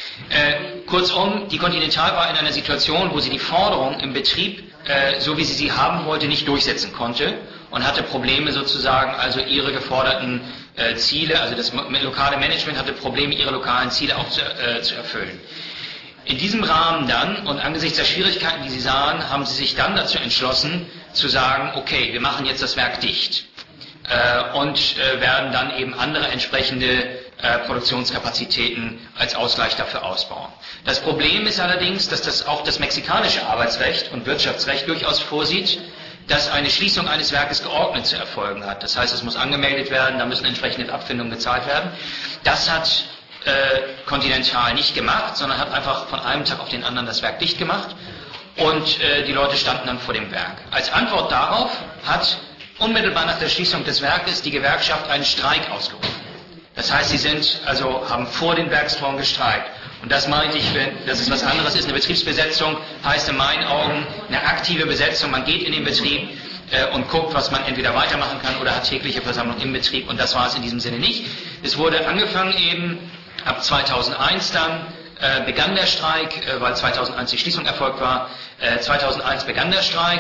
Kurzum, die Continental war in einer Situation, wo sie die Forderung im Betrieb, so wie sie haben wollte, nicht durchsetzen konnte und hatte Probleme sozusagen, also ihre geforderten Ziele, also das lokale Management hatte Probleme, ihre lokalen Ziele auch zu erfüllen. In diesem Rahmen dann und angesichts der Schwierigkeiten, die sie sahen, haben sie sich dann dazu entschlossen, zu sagen, okay, wir machen jetzt das Werk dicht und werden dann eben andere entsprechende Produktionskapazitäten als Ausgleich dafür ausbauen. Das Problem ist allerdings, dass auch das mexikanische Arbeitsrecht und Wirtschaftsrecht durchaus vorsieht, dass eine Schließung eines Werkes geordnet zu erfolgen hat. Das heißt, es muss angemeldet werden, da müssen entsprechende Abfindungen gezahlt werden. Das hat Continental nicht gemacht, sondern hat einfach von einem Tag auf den anderen das Werk dicht gemacht und die Leute standen dann vor dem Werk. Als Antwort darauf hat unmittelbar nach der Schließung des Werkes die Gewerkschaft einen Streik ausgerufen. Das heißt, sie haben vor den Werkstoren gestreikt. Und das meinte ich, dass es was anderes ist. Eine Betriebsbesetzung heißt in meinen Augen eine aktive Besetzung. Man geht in den Betrieb und guckt, was man entweder weitermachen kann oder hat tägliche Versammlung im Betrieb. Und das war es in diesem Sinne nicht. Es wurde angefangen eben ab 2001 dann begann der Streik, weil 2001 die Schließung erfolgt war. 2001 begann der Streik.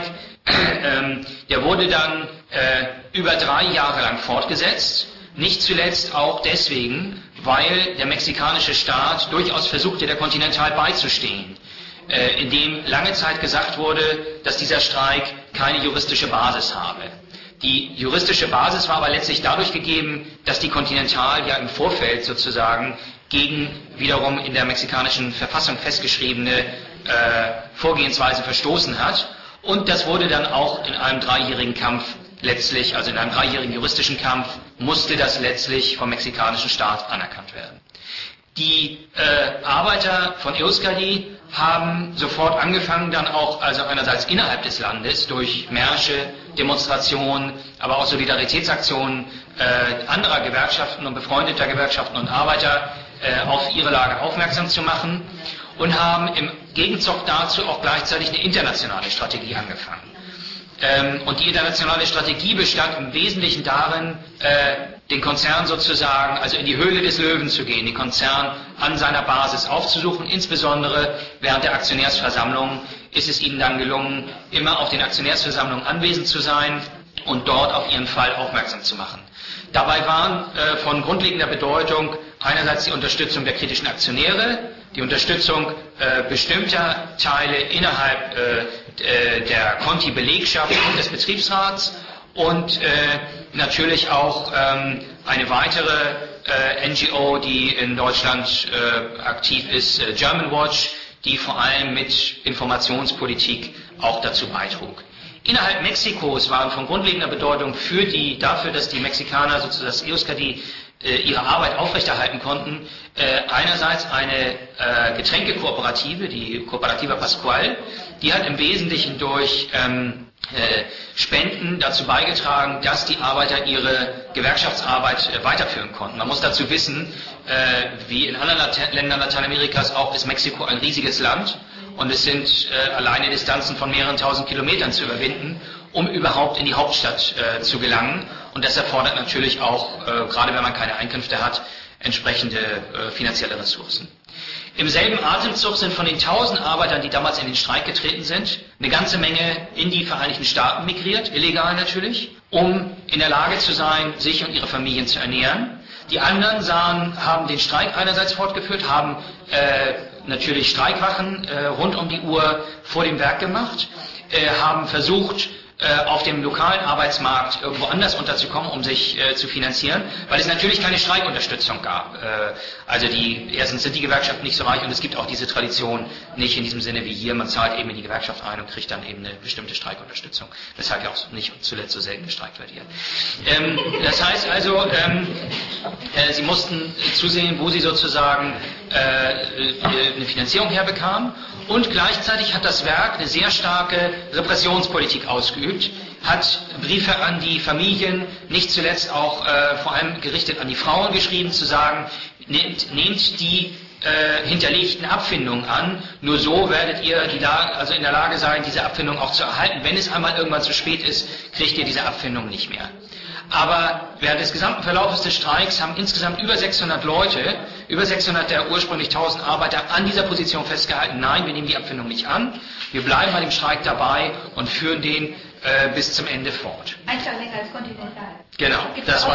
Der wurde dann über 3 Jahre lang fortgesetzt. Nicht zuletzt auch deswegen, weil der mexikanische Staat durchaus versuchte, der Continental beizustehen, indem lange Zeit gesagt wurde, dass dieser Streik keine juristische Basis habe. Die juristische Basis war aber letztlich dadurch gegeben, dass die Continental ja im Vorfeld sozusagen gegen wiederum in der mexikanischen Verfassung festgeschriebene Vorgehensweise verstoßen hat. Und das wurde dann auch in einem 3-jährigen Kampf letztlich, also in einem 3-jährigen juristischen Kampf, musste das letztlich vom mexikanischen Staat anerkannt werden. Die Arbeiter von Euskadi haben sofort angefangen, dann auch, also einerseits innerhalb des Landes, durch Märsche, Demonstrationen, aber auch Solidaritätsaktionen anderer Gewerkschaften und befreundeter Gewerkschaften und Arbeiter auf ihre Lage aufmerksam zu machen und haben im Gegenzug dazu auch gleichzeitig eine internationale Strategie angefangen. Und die internationale Strategie bestand im Wesentlichen darin, den Konzern sozusagen, also in die Höhle des Löwen zu gehen, den Konzern an seiner Basis aufzusuchen. Insbesondere während der Aktionärsversammlung ist es ihnen dann gelungen, immer auf den Aktionärsversammlungen anwesend zu sein und dort auf ihren Fall aufmerksam zu machen. Dabei waren von grundlegender Bedeutung einerseits die Unterstützung der kritischen Aktionäre, die Unterstützung bestimmter Teile innerhalb der Conti-Belegschaft und des Betriebsrats und natürlich auch eine weitere NGO, die in Deutschland aktiv ist, German Watch, die vor allem mit Informationspolitik auch dazu beitrug. Innerhalb Mexikos waren von grundlegender Bedeutung dafür, dass die Mexikaner, sozusagen das Euskadi, ihre Arbeit aufrechterhalten konnten, einerseits eine Getränkekooperative, die Cooperativa Pascual, die hat im Wesentlichen durch Spenden dazu beigetragen, dass die Arbeiter ihre Gewerkschaftsarbeit weiterführen konnten. Man muss dazu wissen, wie in anderen Ländern Lateinamerikas auch, ist Mexiko ein riesiges Land und es sind alleine Distanzen von mehreren tausend Kilometern zu überwinden, um überhaupt in die Hauptstadt zu gelangen. Und das erfordert natürlich auch, gerade wenn man keine Einkünfte hat, entsprechende finanzielle Ressourcen. Im selben Atemzug sind von den 1000 Arbeitern, die damals in den Streik getreten sind, eine ganze Menge in die Vereinigten Staaten migriert, illegal natürlich, um in der Lage zu sein, sich und ihre Familien zu ernähren. Die anderen haben den Streik einerseits fortgeführt, haben natürlich Streikwachen rund um die Uhr vor dem Werk gemacht, haben versucht, auf dem lokalen Arbeitsmarkt irgendwo anders unterzukommen, um sich zu finanzieren, weil es natürlich keine Streikunterstützung gab. Also erstens sind die Gewerkschaften nicht so reich und es gibt auch diese Tradition nicht in diesem Sinne wie hier, man zahlt eben in die Gewerkschaft ein und kriegt dann eben eine bestimmte Streikunterstützung, weshalb ja auch nicht zuletzt so selten gestreikt wird hier. Das heißt also, sie mussten zusehen, wo sie sozusagen eine Finanzierung herbekamen. Und gleichzeitig hat das Werk eine sehr starke Repressionspolitik ausgeübt, hat Briefe an die Familien, nicht zuletzt auch vor allem gerichtet an die Frauen geschrieben, zu sagen, nehmt die hinterlegten Abfindungen an. Nur so werdet ihr in der Lage sein, diese Abfindung auch zu erhalten. Wenn es einmal irgendwann zu spät ist, kriegt ihr diese Abfindung nicht mehr. Aber während des gesamten Verlaufes des Streiks haben insgesamt über 600 Leute, über 600 der ursprünglich 1000 Arbeiter an dieser Position festgehalten, nein, wir nehmen die Abfindung nicht an, wir bleiben bei dem Streik dabei und führen den bis zum Ende fort.
Ein Tag länger als Continental.
Genau, das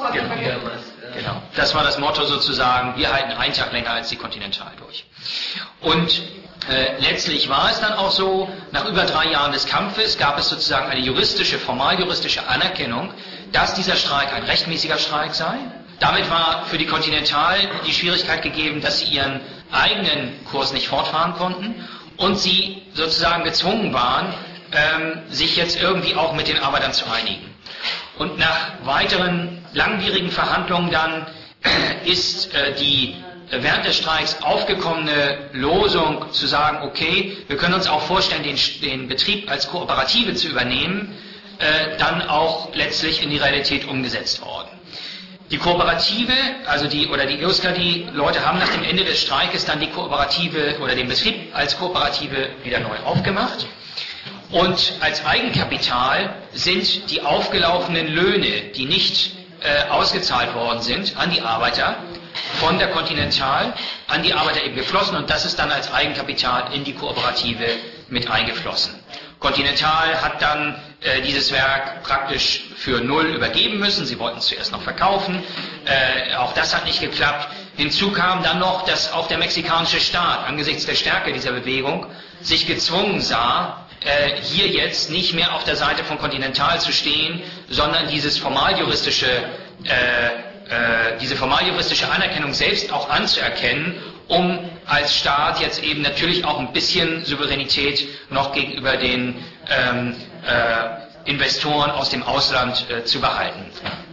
war das Motto sozusagen, wir halten einen Tag länger als die Continental durch. Und letztlich war es dann auch so, nach über 3 Jahren des Kampfes gab es sozusagen eine formal juristische Anerkennung, dass dieser Streik ein rechtmäßiger Streik sei. Damit war für die Continental die Schwierigkeit gegeben, dass sie ihren eigenen Kurs nicht fortfahren konnten und sie sozusagen gezwungen waren, sich jetzt irgendwie auch mit den Arbeitern zu einigen. Und nach weiteren langwierigen Verhandlungen dann ist die während des Streiks aufgekommene Losung zu sagen, okay, wir können uns auch vorstellen, den Betrieb als Kooperative zu übernehmen, dann auch letztlich in die Realität umgesetzt worden. Die Kooperative, also die EUSKA, die Leute haben nach dem Ende des Streikes dann die Kooperative oder den Betrieb als Kooperative wieder neu aufgemacht. Und als Eigenkapital sind die aufgelaufenen Löhne, die nicht ausgezahlt worden sind an die Arbeiter, von der Continental an die Arbeiter eben geflossen und das ist dann als Eigenkapital in die Kooperative mit eingeflossen. Continental hat dann dieses Werk praktisch für 0 übergeben müssen, sie wollten es zuerst noch verkaufen, auch das hat nicht geklappt. Hinzu kam dann noch, dass auch der mexikanische Staat angesichts der Stärke dieser Bewegung sich gezwungen sah, hier jetzt nicht mehr auf der Seite von Continental zu stehen, sondern diese formaljuristische Anerkennung selbst auch anzuerkennen, um als Staat jetzt eben natürlich auch ein bisschen Souveränität noch gegenüber den Investoren aus dem Ausland zu behalten.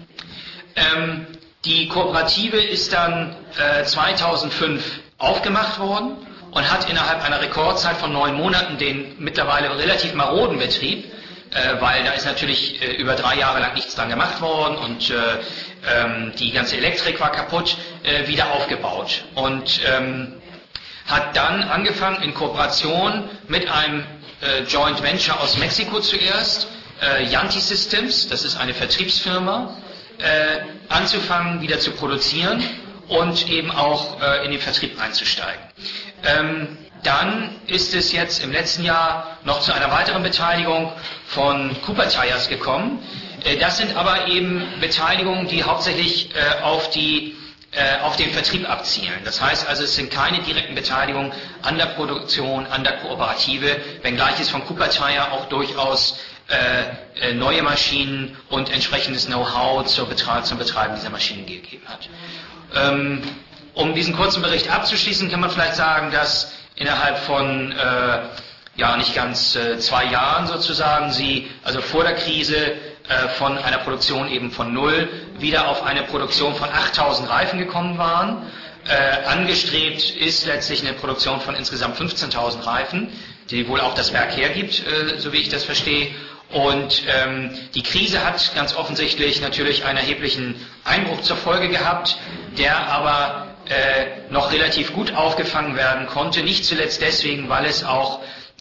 Die Kooperative ist dann 2005 aufgemacht worden und hat innerhalb einer Rekordzeit von 9 Monaten den mittlerweile relativ maroden Betrieb, weil da ist natürlich über 3 Jahre lang nichts dran gemacht worden und die ganze Elektrik war kaputt, wieder aufgebaut und hat dann angefangen in Kooperation mit einem Joint Venture aus Mexiko zuerst, Yanti Systems, das ist eine Vertriebsfirma, anzufangen wieder zu produzieren und eben auch in den Vertrieb einzusteigen. Dann ist es jetzt im letzten Jahr noch zu einer weiteren Beteiligung von Cooper Tires gekommen. Das sind aber eben Beteiligungen, die hauptsächlich auf den Vertrieb abzielen. Das heißt also, es sind keine direkten Beteiligungen an der Produktion, an der Kooperative, wenngleich es von Cooper Tire auch durchaus neue Maschinen und entsprechendes Know-how zum Betreiben dieser Maschinen gegeben hat. Um diesen kurzen Bericht abzuschließen, kann man vielleicht sagen, dass innerhalb von nicht ganz 2 Jahren sozusagen sie, also vor der Krise, von einer Produktion eben von 0 wieder auf eine Produktion von 8000 Reifen gekommen waren. Angestrebt ist letztlich eine Produktion von insgesamt 15.000 Reifen, die wohl auch das Werk hergibt, so wie ich das verstehe. Und die Krise hat ganz offensichtlich natürlich einen erheblichen Einbruch zur Folge gehabt, der aber noch relativ gut aufgefangen werden konnte, nicht zuletzt deswegen, weil es auch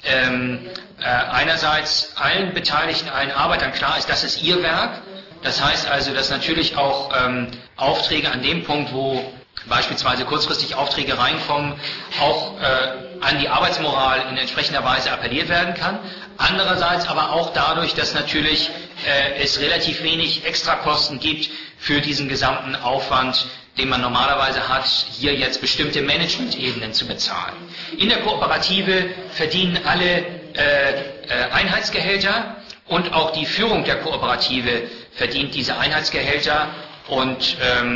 einerseits allen Beteiligten, allen Arbeitern klar ist, das ist ihr Werk. Das heißt also, dass natürlich auch Aufträge an dem Punkt, wo beispielsweise kurzfristig Aufträge reinkommen, auch an die Arbeitsmoral in entsprechender Weise appelliert werden kann. Andererseits aber auch dadurch, dass natürlich es relativ wenig Extrakosten gibt für diesen gesamten Aufwand, den man normalerweise hat, hier jetzt bestimmte Management-Ebenen zu bezahlen. In der Kooperative verdienen alle Einheitsgehälter und auch die Führung der Kooperative verdient diese Einheitsgehälter und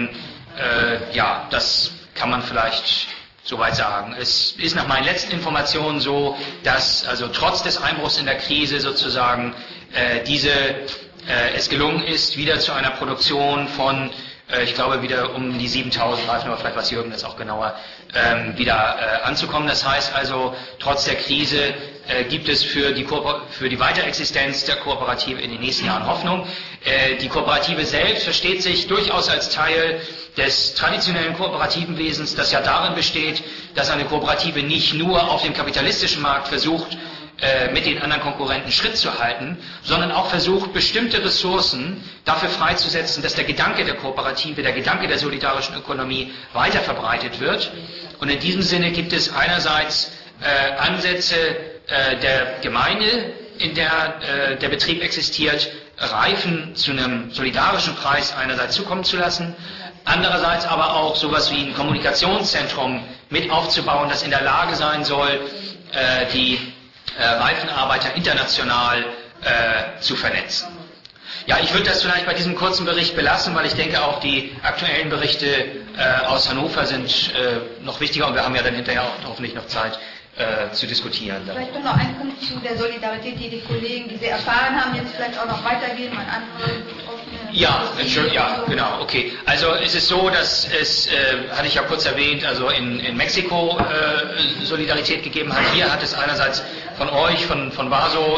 das kann man vielleicht soweit sagen. Es ist nach meinen letzten Informationen so, dass also trotz des Einbruchs in der Krise sozusagen diese es gelungen ist, wieder zu einer Produktion von, ich glaube, wieder um die 7.000 Reifen, aber vielleicht weiß Jürgen das auch genauer, wieder anzukommen. Das heißt also, trotz der Krise gibt es für die Weiterexistenz der Kooperative in den nächsten Jahren Hoffnung. Die Kooperative selbst versteht sich durchaus als Teil des traditionellen kooperativen Wesens, das ja darin besteht, dass eine Kooperative nicht nur auf dem kapitalistischen Markt versucht, mit den anderen Konkurrenten Schritt zu halten, sondern auch versucht, bestimmte Ressourcen dafür freizusetzen, dass der Gedanke der Kooperative, der Gedanke der solidarischen Ökonomie weiter verbreitet wird. Und in diesem Sinne gibt es einerseits Ansätze der Gemeinde, in der der Betrieb existiert, Reifen zu einem solidarischen Preis einerseits zukommen zu lassen, andererseits aber auch sowas wie ein Kommunikationszentrum mit aufzubauen, das in der Lage sein soll, die Reifenarbeiter international zu vernetzen. Ja, ich würde das vielleicht bei diesem kurzen Bericht belassen, weil ich denke, auch die aktuellen Berichte aus Hannover sind noch wichtiger und wir haben ja dann hinterher auch hoffentlich noch Zeit zu diskutieren.
Vielleicht noch ein Punkt zu der Solidarität, die Kollegen, die Sie erfahren haben, jetzt vielleicht auch noch weitergeben an andere Betroffene.
Ja, genau, okay. Also es ist so, dass es, hatte ich ja kurz erwähnt, also in Mexiko Solidarität gegeben hat. Hier hat es einerseits von euch, von Vaso,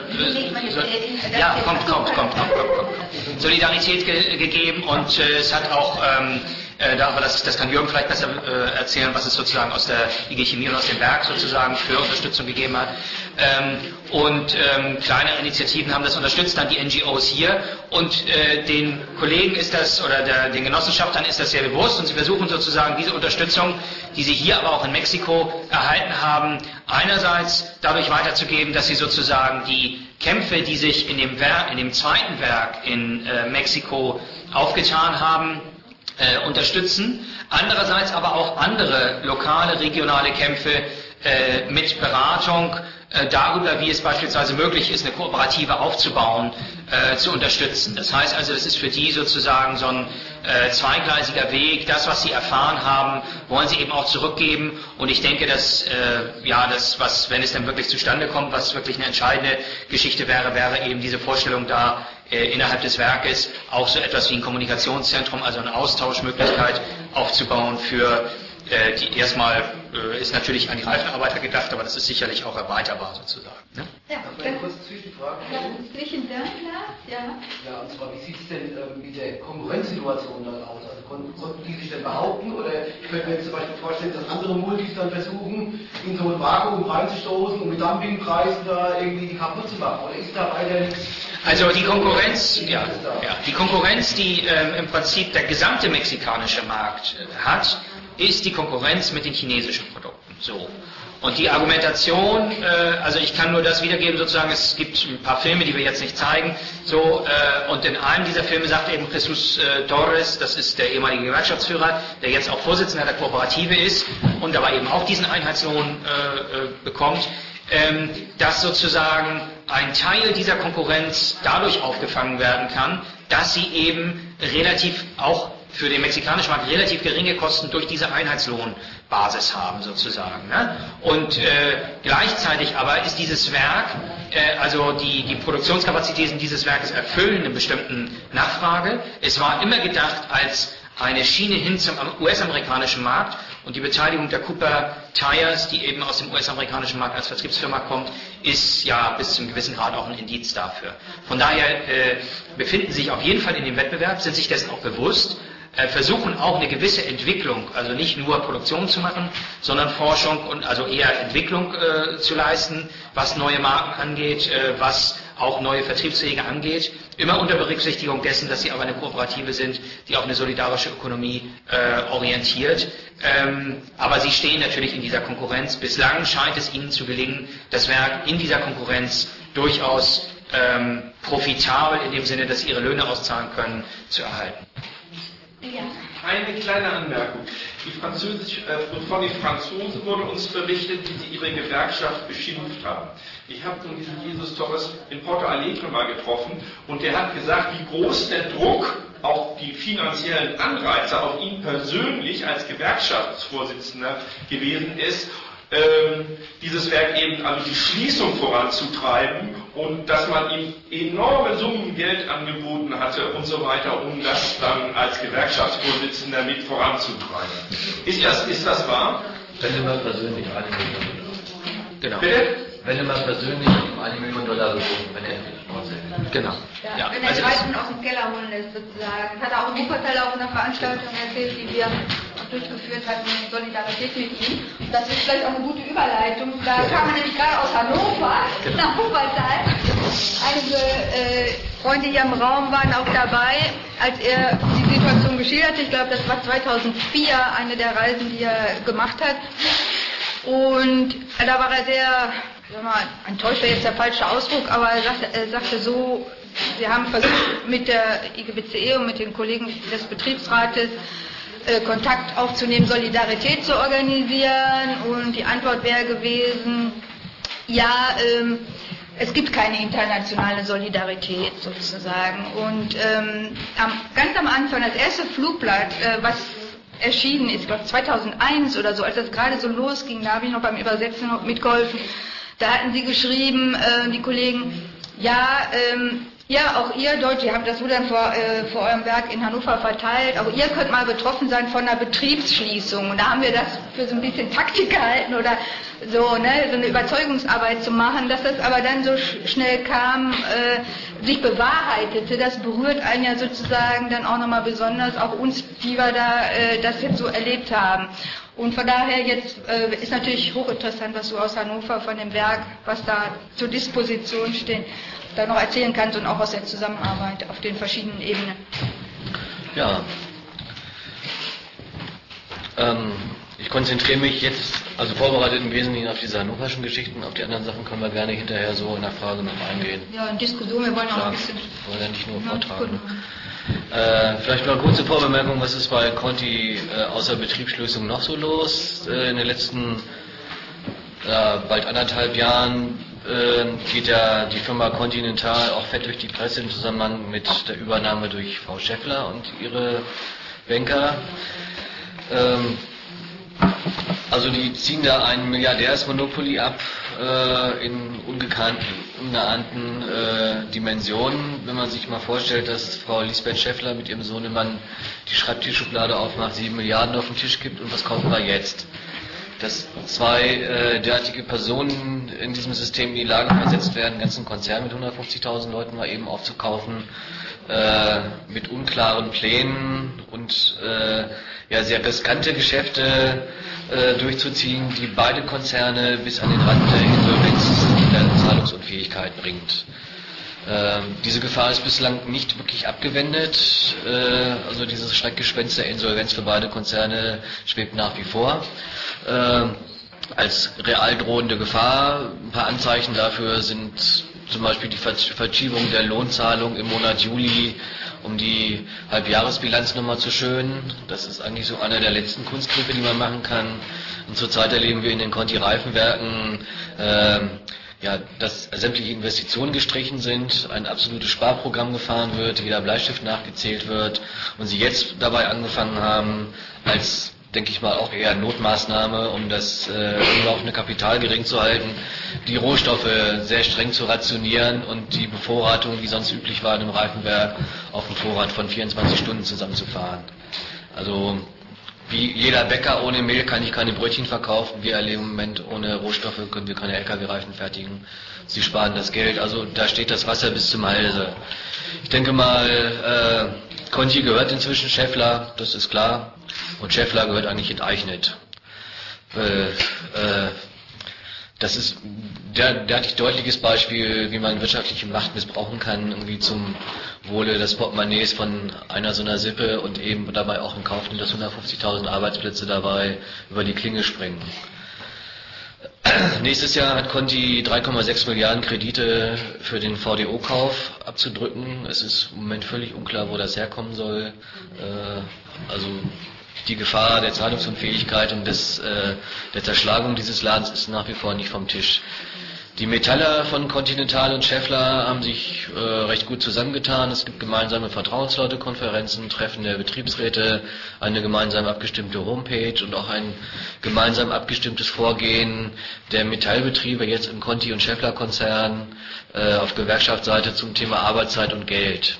Solidarität gegeben und es hat auch aber das kann Jürgen vielleicht besser erzählen, was es sozusagen aus der IG Chemie und aus dem Werk sozusagen für Unterstützung gegeben hat. Kleine Initiativen haben das unterstützt, dann die NGOs hier und den Kollegen ist das, oder den Genossenschaftern ist das sehr bewusst und sie versuchen sozusagen diese Unterstützung, die sie hier aber auch in Mexiko erhalten haben, einerseits dadurch weiterzugeben, dass sie sozusagen die Kämpfe, die sich in dem zweiten Werk in Mexiko aufgetan haben, unterstützen, andererseits aber auch andere lokale, regionale Kämpfe mit Beratung darüber, wie es beispielsweise möglich ist, eine Kooperative aufzubauen, zu unterstützen. Das heißt also, es ist für die sozusagen so ein zweigleisiger Weg. Das, was sie erfahren haben, wollen sie eben auch zurückgeben. Und ich denke, dass was, wenn es dann wirklich zustande kommt, was wirklich eine entscheidende Geschichte wäre eben diese Vorstellung da, innerhalb des Werkes auch so etwas wie ein Kommunikationszentrum, also eine Austauschmöglichkeit aufzubauen für die erstmal ist natürlich an die Reifenarbeiter gedacht, aber das ist sicherlich auch erweiterbar sozusagen. Ne?
Ja, eine kurze Zwischenfrage.
Zwischendurch, ja.
Ja, und zwar, wie sieht es denn mit der Konkurrenzsituation dann aus? Also konnten die sich denn behaupten? Oder ich könnte mir jetzt zum Beispiel vorstellen, dass andere Multis dann versuchen, in so ein Vakuum reinzustoßen und mit Dumpingpreisen da irgendwie die kaputt zu machen. Oder ist da weiter nichts?
Also die Konkurrenz, die im Prinzip der gesamte mexikanische Markt hat, ist die Konkurrenz mit den chinesischen Produkten. So. Und die Argumentation, also ich kann nur das wiedergeben, sozusagen, es gibt ein paar Filme, die wir jetzt nicht zeigen, so, und in einem dieser Filme sagt eben Jesus Torres, das ist der ehemalige Gewerkschaftsführer, der jetzt auch Vorsitzender der Kooperative ist und aber eben auch diesen Einheitslohn bekommt, dass sozusagen ein Teil dieser Konkurrenz dadurch aufgefangen werden kann, dass sie eben relativ auch für den mexikanischen Markt relativ geringe Kosten durch diese Einheitslohnbasis haben sozusagen. Ne? Und gleichzeitig aber ist dieses Werk, also die Produktionskapazitäten dieses Werkes erfüllen eine bestimmten Nachfrage. Es war immer gedacht als eine Schiene hin zum US-amerikanischen Markt und die Beteiligung der Cooper Tires, die eben aus dem US-amerikanischen Markt als Vertriebsfirma kommt, ist ja bis zu einem gewissen Grad auch ein Indiz dafür. Von daher befinden sie sich auf jeden Fall in dem Wettbewerb, sind sich dessen auch bewusst, versuchen auch eine gewisse Entwicklung, also nicht nur Produktion zu machen, sondern Forschung und also eher Entwicklung zu leisten, was neue Marken angeht, was auch neue Vertriebswege angeht, immer unter Berücksichtigung dessen, dass sie aber eine Kooperative sind, die auf eine solidarische Ökonomie orientiert. Aber sie stehen natürlich in dieser Konkurrenz. Bislang scheint es ihnen zu gelingen, das Werk in dieser Konkurrenz durchaus profitabel, in dem Sinne, dass sie ihre Löhne auszahlen können, zu erhalten.
Ja.
Eine kleine Anmerkung. Von den Franzosen wurde uns berichtet, wie sie ihre Gewerkschaft beschimpft haben. Ich habe nun diesen Jesus Torres in Porto Alegre mal getroffen und der hat gesagt, wie groß der Druck, auch die finanziellen Anreize auf ihn persönlich als Gewerkschaftsvorsitzender gewesen ist, dieses Werk eben, also die Schließung voranzutreiben und dass man ihm enorme Summen Geld angeboten hatte und so weiter, um das dann als Gewerkschaftsvorsitzender mit voranzutreiben. Ist das wahr?
Wendemann persönlich 1 Million $.
Genau.
Bitte?
Wendemann persönlich ihm $1 Million geboten, wenn er
Genau.
Ja, wenn er die Reifen aus dem Keller holen lässt, sozusagen. Hat er auch in Wuppertal auf einer Veranstaltung erzählt, die wir auch durchgeführt hatten, in Solidarität mit ihm. Und das ist vielleicht auch eine gute Überleitung. Da kam er nämlich gerade aus Hannover nach Wuppertal. Einige Freunde hier im Raum waren auch dabei, als er die Situation geschildert hat. Ich glaube, das war 2004 eine der Reisen, die er gemacht hat. Und da war er sehr, enttäuscht wäre jetzt der falsche Ausdruck, aber er sagte so, wir haben versucht mit der IGBCE und mit den Kollegen des Betriebsrates Kontakt aufzunehmen, Solidarität zu organisieren, und die Antwort wäre gewesen, ja, es gibt keine internationale Solidarität sozusagen. Und ganz am Anfang, das erste Flugblatt, was erschienen ist, ich glaube 2001 oder so, als das gerade so losging, da habe ich noch beim Übersetzen noch mitgeholfen, da hatten sie geschrieben, die Kollegen, ja, auch ihr Deutsche, das wurde dann vor eurem Werk in Hannover verteilt, auch ihr könnt mal betroffen sein von einer Betriebsschließung. Und da haben wir das für so ein bisschen Taktik gehalten oder so, ne, so eine Überzeugungsarbeit zu machen, dass das aber dann so schnell kam, sich bewahrheitete. Das berührt einen ja sozusagen dann auch nochmal besonders, auch uns, die wir da das jetzt so erlebt haben. Und von daher jetzt ist natürlich hochinteressant, was du aus Hannover von dem Werk, was da zur Disposition steht, da noch erzählen kannst, und auch aus der Zusammenarbeit auf den verschiedenen Ebenen.
Ja, ich konzentriere mich jetzt, also vorbereitet im Wesentlichen auf diese hannoverschen Geschichten, auf die anderen Sachen können wir gerne hinterher so in der Frage noch eingehen.
Ja, in Diskussion, wir wollen auch ein bisschen...
Wir wollen ja nicht nur vortragen. Vielleicht mal eine kurze Vorbemerkung, was ist bei Conti außer Betriebsschließung noch so los? In den letzten bald 1,5 Jahren geht ja die Firma Continental auch fett durch die Presse im Zusammenhang mit der Übernahme durch Frau Schäffler und ihre Banker. Also die ziehen da ein Milliardärsmonopoly ab in ungeahnten Dimensionen. Wenn man sich mal vorstellt, dass Frau Lisbeth Schäffler mit ihrem Sohnemann die Schreibtischschublade aufmacht, 7 Milliarden auf den Tisch gibt, und was kaufen wir jetzt? Dass 2 derartige Personen in diesem System in die Lage versetzt werden, einen ganzen Konzern mit 150.000 Leuten mal eben aufzukaufen, mit unklaren Plänen und ja, sehr riskante Geschäfte durchzuziehen, die beide Konzerne bis an den Rand der Insolvenz und der Zahlungsunfähigkeit bringt. Diese Gefahr ist bislang nicht wirklich abgewendet. Also dieses Schreckgespenst der Insolvenz für beide Konzerne schwebt nach wie vor. Als real drohende Gefahr. Ein paar Anzeichen dafür sind zum Beispiel die Verschiebung der Lohnzahlung im Monat Juli, um die Halbjahresbilanz nochmal zu schönen. Das ist eigentlich so einer der letzten Kunstgriffe, die man machen kann. Und zurzeit erleben wir in den Conti-Reifenwerken, dass sämtliche Investitionen gestrichen sind, ein absolutes Sparprogramm gefahren wird, jeder Bleistift nachgezählt wird, und sie jetzt dabei angefangen haben, als, denke ich mal, auch eher Notmaßnahme, um das umlaufende Kapital gering zu halten, die Rohstoffe sehr streng zu rationieren und die Bevorratung, wie sonst üblich war in einem Reifenwerk, auf einen Vorrat von 24 Stunden zusammenzufahren. Also wie jeder Bäcker, ohne Mehl kann ich keine Brötchen verkaufen. Wir erleben im Moment, ohne Rohstoffe können wir keine LKW-Reifen fertigen. Sie sparen das Geld, also da steht das Wasser bis zum Halse. Ich denke mal, Conti gehört inzwischen Schäffler, das ist klar. Und Schäffler gehört eigentlich enteignet. Das ist derartig deutliches Beispiel, wie man wirtschaftliche Macht missbrauchen kann, irgendwie zum Wohle des Portemonnaies von einer so einer Sippe und eben dabei auch in Kauf nimmt, dass 150.000 Arbeitsplätze dabei über die Klinge springen. Nächstes Jahr hat Conti 3,6 Milliarden Kredite für den VDO-Kauf abzudrücken. Es ist im Moment völlig unklar, wo das herkommen soll. Also die Gefahr der Zahlungsunfähigkeit und der Zerschlagung dieses Ladens ist nach wie vor nicht vom Tisch. Die Metaller von Continental und Schaeffler haben sich recht gut zusammengetan. Es gibt gemeinsame Vertrauensleutekonferenzen, Treffen der Betriebsräte, eine gemeinsam abgestimmte Homepage und auch ein gemeinsam abgestimmtes Vorgehen der Metallbetriebe jetzt im Conti- und Schaeffler-Konzern auf Gewerkschaftsseite zum Thema Arbeitszeit und Geld.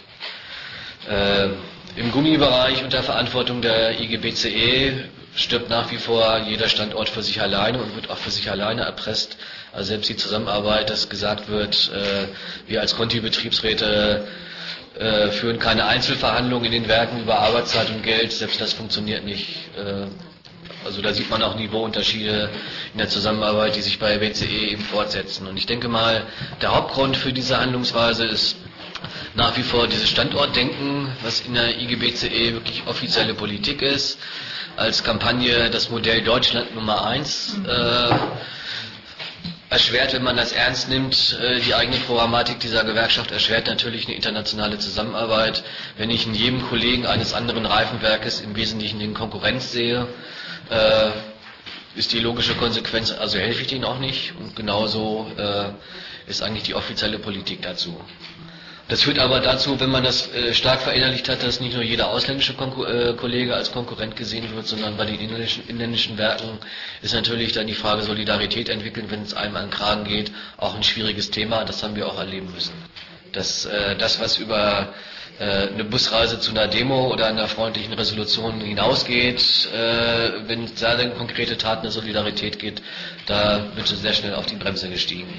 Im Gummibereich unter Verantwortung der IGBCE stirbt nach wie vor jeder Standort für sich alleine und wird auch für sich alleine erpresst. Also selbst die Zusammenarbeit, dass gesagt wird, wir als Conti-Betriebsräte führen keine Einzelverhandlungen in den Werken über Arbeitszeit und Geld, selbst das funktioniert nicht. Also da sieht man auch Niveauunterschiede in der Zusammenarbeit, die sich bei BCE eben fortsetzen. Und ich denke mal, der Hauptgrund für diese Handlungsweise ist nach wie vor dieses Standortdenken, was in der IGBCE wirklich offizielle Politik ist, als Kampagne das Modell Deutschland Nummer 1 erschwert, wenn man das ernst nimmt, die eigene Programmatik dieser Gewerkschaft erschwert natürlich eine internationale Zusammenarbeit. Wenn ich in jedem Kollegen eines anderen Reifenwerkes im Wesentlichen den Konkurrenz sehe, ist die logische Konsequenz, also helfe ich denen auch nicht. Und genauso ist eigentlich die offizielle Politik dazu. Das führt aber dazu, wenn man das stark verinnerlicht hat, dass nicht nur jeder ausländische Kollege als Konkurrent gesehen wird, sondern bei den inländischen Werken ist natürlich dann die Frage Solidarität entwickeln, wenn es einem an den Kragen geht, auch ein schwieriges Thema. Das haben wir auch erleben müssen. Dass das, was über eine Busreise zu einer Demo oder einer freundlichen Resolution hinausgeht, wenn es da dann konkrete Taten der Solidarität geht, da wird sehr schnell auf die Bremse gestiegen.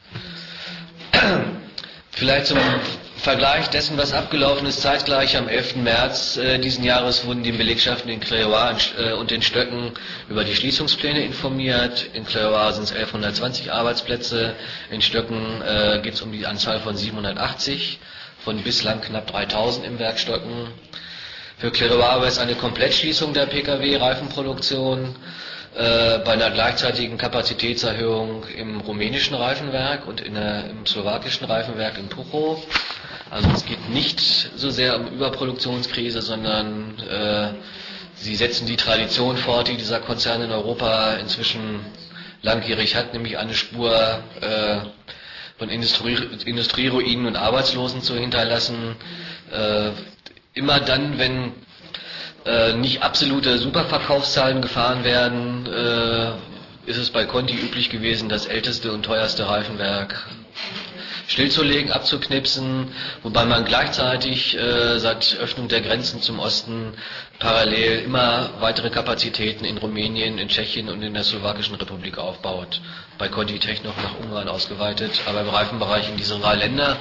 Vielleicht zum Vergleich dessen, was abgelaufen ist, zeitgleich am 11. März diesen Jahres wurden die Belegschaften in Clayois und in Stöcken über die Schließungspläne informiert. In Clayois sind es 1120 Arbeitsplätze, in Stöcken geht es um die Anzahl von 780, von bislang knapp 3000 im Werk Stöcken. Für Clayois war es eine Komplettschließung der Pkw-Reifenproduktion bei einer gleichzeitigen Kapazitätserhöhung im rumänischen Reifenwerk und im slowakischen Reifenwerk in Puchow. Also es geht nicht so sehr um Überproduktionskrise, sondern sie setzen die Tradition fort, die dieser Konzern in Europa inzwischen langjährig hat, nämlich eine Spur von Industrieruinen und Arbeitslosen zu hinterlassen. Immer dann, wenn nicht absolute Superverkaufszahlen gefahren werden, ist es bei Conti üblich gewesen, das älteste und teuerste Reifenwerk stillzulegen, abzuknipsen, wobei man gleichzeitig seit Öffnung der Grenzen zum Osten parallel immer weitere Kapazitäten in Rumänien, in Tschechien und in der Slowakischen Republik aufbaut. Bei Conti Tech noch nach Ungarn ausgeweitet, aber im Reifenbereich in diese 3 Länder.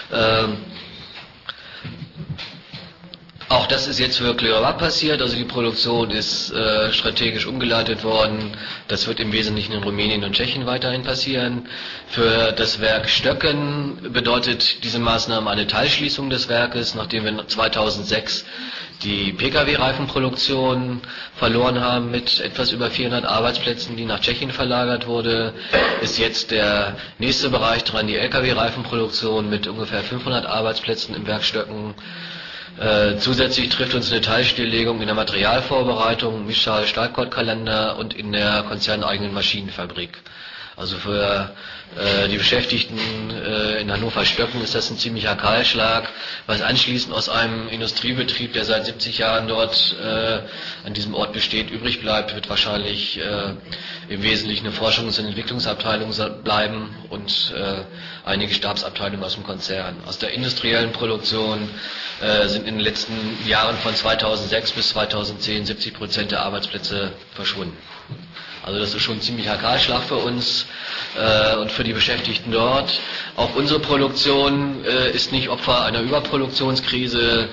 Auch das ist jetzt für Clayois passiert, also die Produktion ist strategisch umgeleitet worden. Das wird im Wesentlichen in Rumänien und Tschechien weiterhin passieren. Für das Werk Stöcken bedeutet diese Maßnahme eine Teilschließung des Werkes, nachdem wir 2006 die Pkw-Reifenproduktion verloren haben mit etwas über 400 Arbeitsplätzen, die nach Tschechien verlagert wurde, ist jetzt der nächste Bereich dran, die Lkw-Reifenproduktion mit ungefähr 500 Arbeitsplätzen im Werk Stöcken. Zusätzlich trifft uns eine Teilstilllegung in der Materialvorbereitung, Mischal, Stahlkordkalender und in der konzerneigenen Maschinenfabrik. Also für die Beschäftigten in Hannover-Stöcken ist das ein ziemlicher Kahlschlag, was anschließend aus einem Industriebetrieb, der seit 70 Jahren dort an diesem Ort besteht, übrig bleibt, wird wahrscheinlich im Wesentlichen eine Forschungs- und Entwicklungsabteilung bleiben und einige Stabsabteilungen aus dem Konzern. Aus der industriellen Produktion sind in den letzten Jahren von 2006 bis 2010 70% der Arbeitsplätze verschwunden. Also das ist schon ein ziemlicher Kahlschlag für uns und für die Beschäftigten dort. Auch unsere Produktion ist nicht Opfer einer Überproduktionskrise.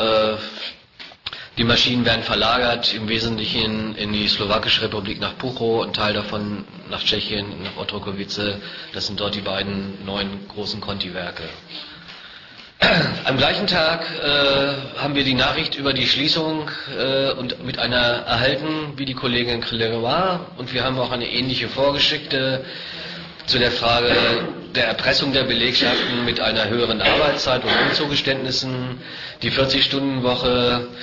Die Maschinen werden verlagert, im Wesentlichen in die Slowakische Republik nach Puchow, ein Teil davon nach Tschechien, nach Otrokovice. Das sind dort die beiden neuen großen Conti-Werke. Am gleichen Tag haben wir die Nachricht über die Schließung und mit einer erhalten, wie die Kollegin in Clayois, und wir haben auch eine ähnliche Vorgeschichte zu der Frage der Erpressung der Belegschaften mit einer höheren Arbeitszeit und Unzugeständnissen. Die 40-Stunden-Woche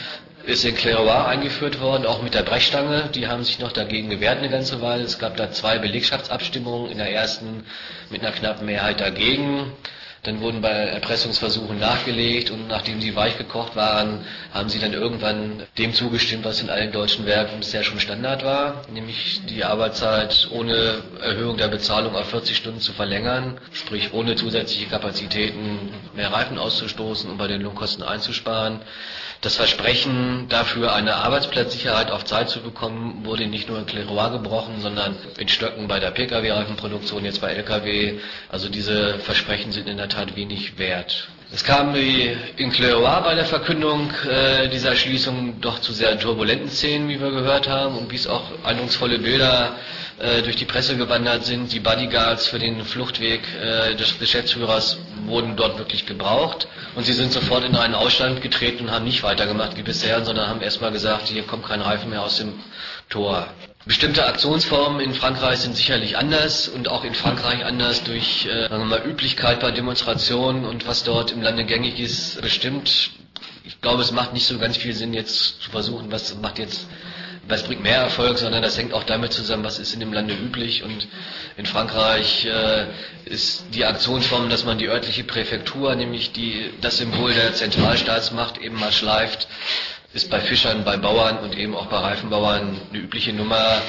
ist in Clairoy eingeführt worden, auch mit der Brechstange. Die haben sich noch dagegen gewehrt eine ganze Weile. Es gab da 2 Belegschaftsabstimmungen, in der ersten mit einer knappen Mehrheit dagegen. Dann wurden bei Erpressungsversuchen nachgelegt und nachdem sie weich gekocht waren, haben sie dann irgendwann dem zugestimmt, was in allen deutschen Werken bisher schon Standard war, nämlich die Arbeitszeit ohne Erhöhung der Bezahlung auf 40 Stunden zu verlängern, sprich ohne zusätzliche Kapazitäten mehr Reifen auszustoßen und bei den Lohnkosten einzusparen. Das Versprechen dafür, eine Arbeitsplatzsicherheit auf Zeit zu bekommen, wurde nicht nur in Clairoy gebrochen, sondern in Stöcken bei der Pkw-Reifenproduktion, jetzt bei Lkw. Also diese Versprechen sind in der Tat wenig wert. Es kam in Clairoy bei der Verkündung dieser Schließung doch zu sehr turbulenten Szenen, wie wir gehört haben, und wie es auch eindrucksvolle Bilder durch die Presse gewandert sind. Die Bodyguards für den Fluchtweg des Geschäftsführers wurden dort wirklich gebraucht und sie sind sofort in einen Ausstand getreten und haben nicht weitergemacht wie bisher, sondern haben erstmal gesagt, hier kommt kein Reifen mehr aus dem Tor. Bestimmte Aktionsformen in Frankreich sind sicherlich anders und auch in Frankreich anders durch sagen wir mal, Üblichkeit bei Demonstrationen und was dort im Lande gängig ist, bestimmt. Ich glaube, es macht nicht so ganz viel Sinn, jetzt zu versuchen, was bringt mehr Erfolg, sondern das hängt auch damit zusammen, was ist in dem Lande üblich. Und in Frankreich ist die Aktionsform, dass man die örtliche Präfektur, nämlich das Symbol der Zentralstaatsmacht, eben mal schleift, ist bei Fischern, bei Bauern und eben auch bei Reifenbauern eine übliche Nummer.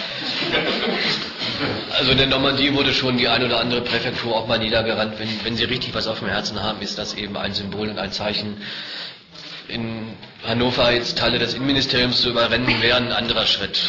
Also in der Normandie wurde schon die ein oder andere Präfektur auch mal niedergerannt. Wenn sie richtig was auf dem Herzen haben, ist das eben ein Symbol und ein Zeichen. In Hannover jetzt Teile des Innenministeriums zu überrennen, wäre ein anderer Schritt.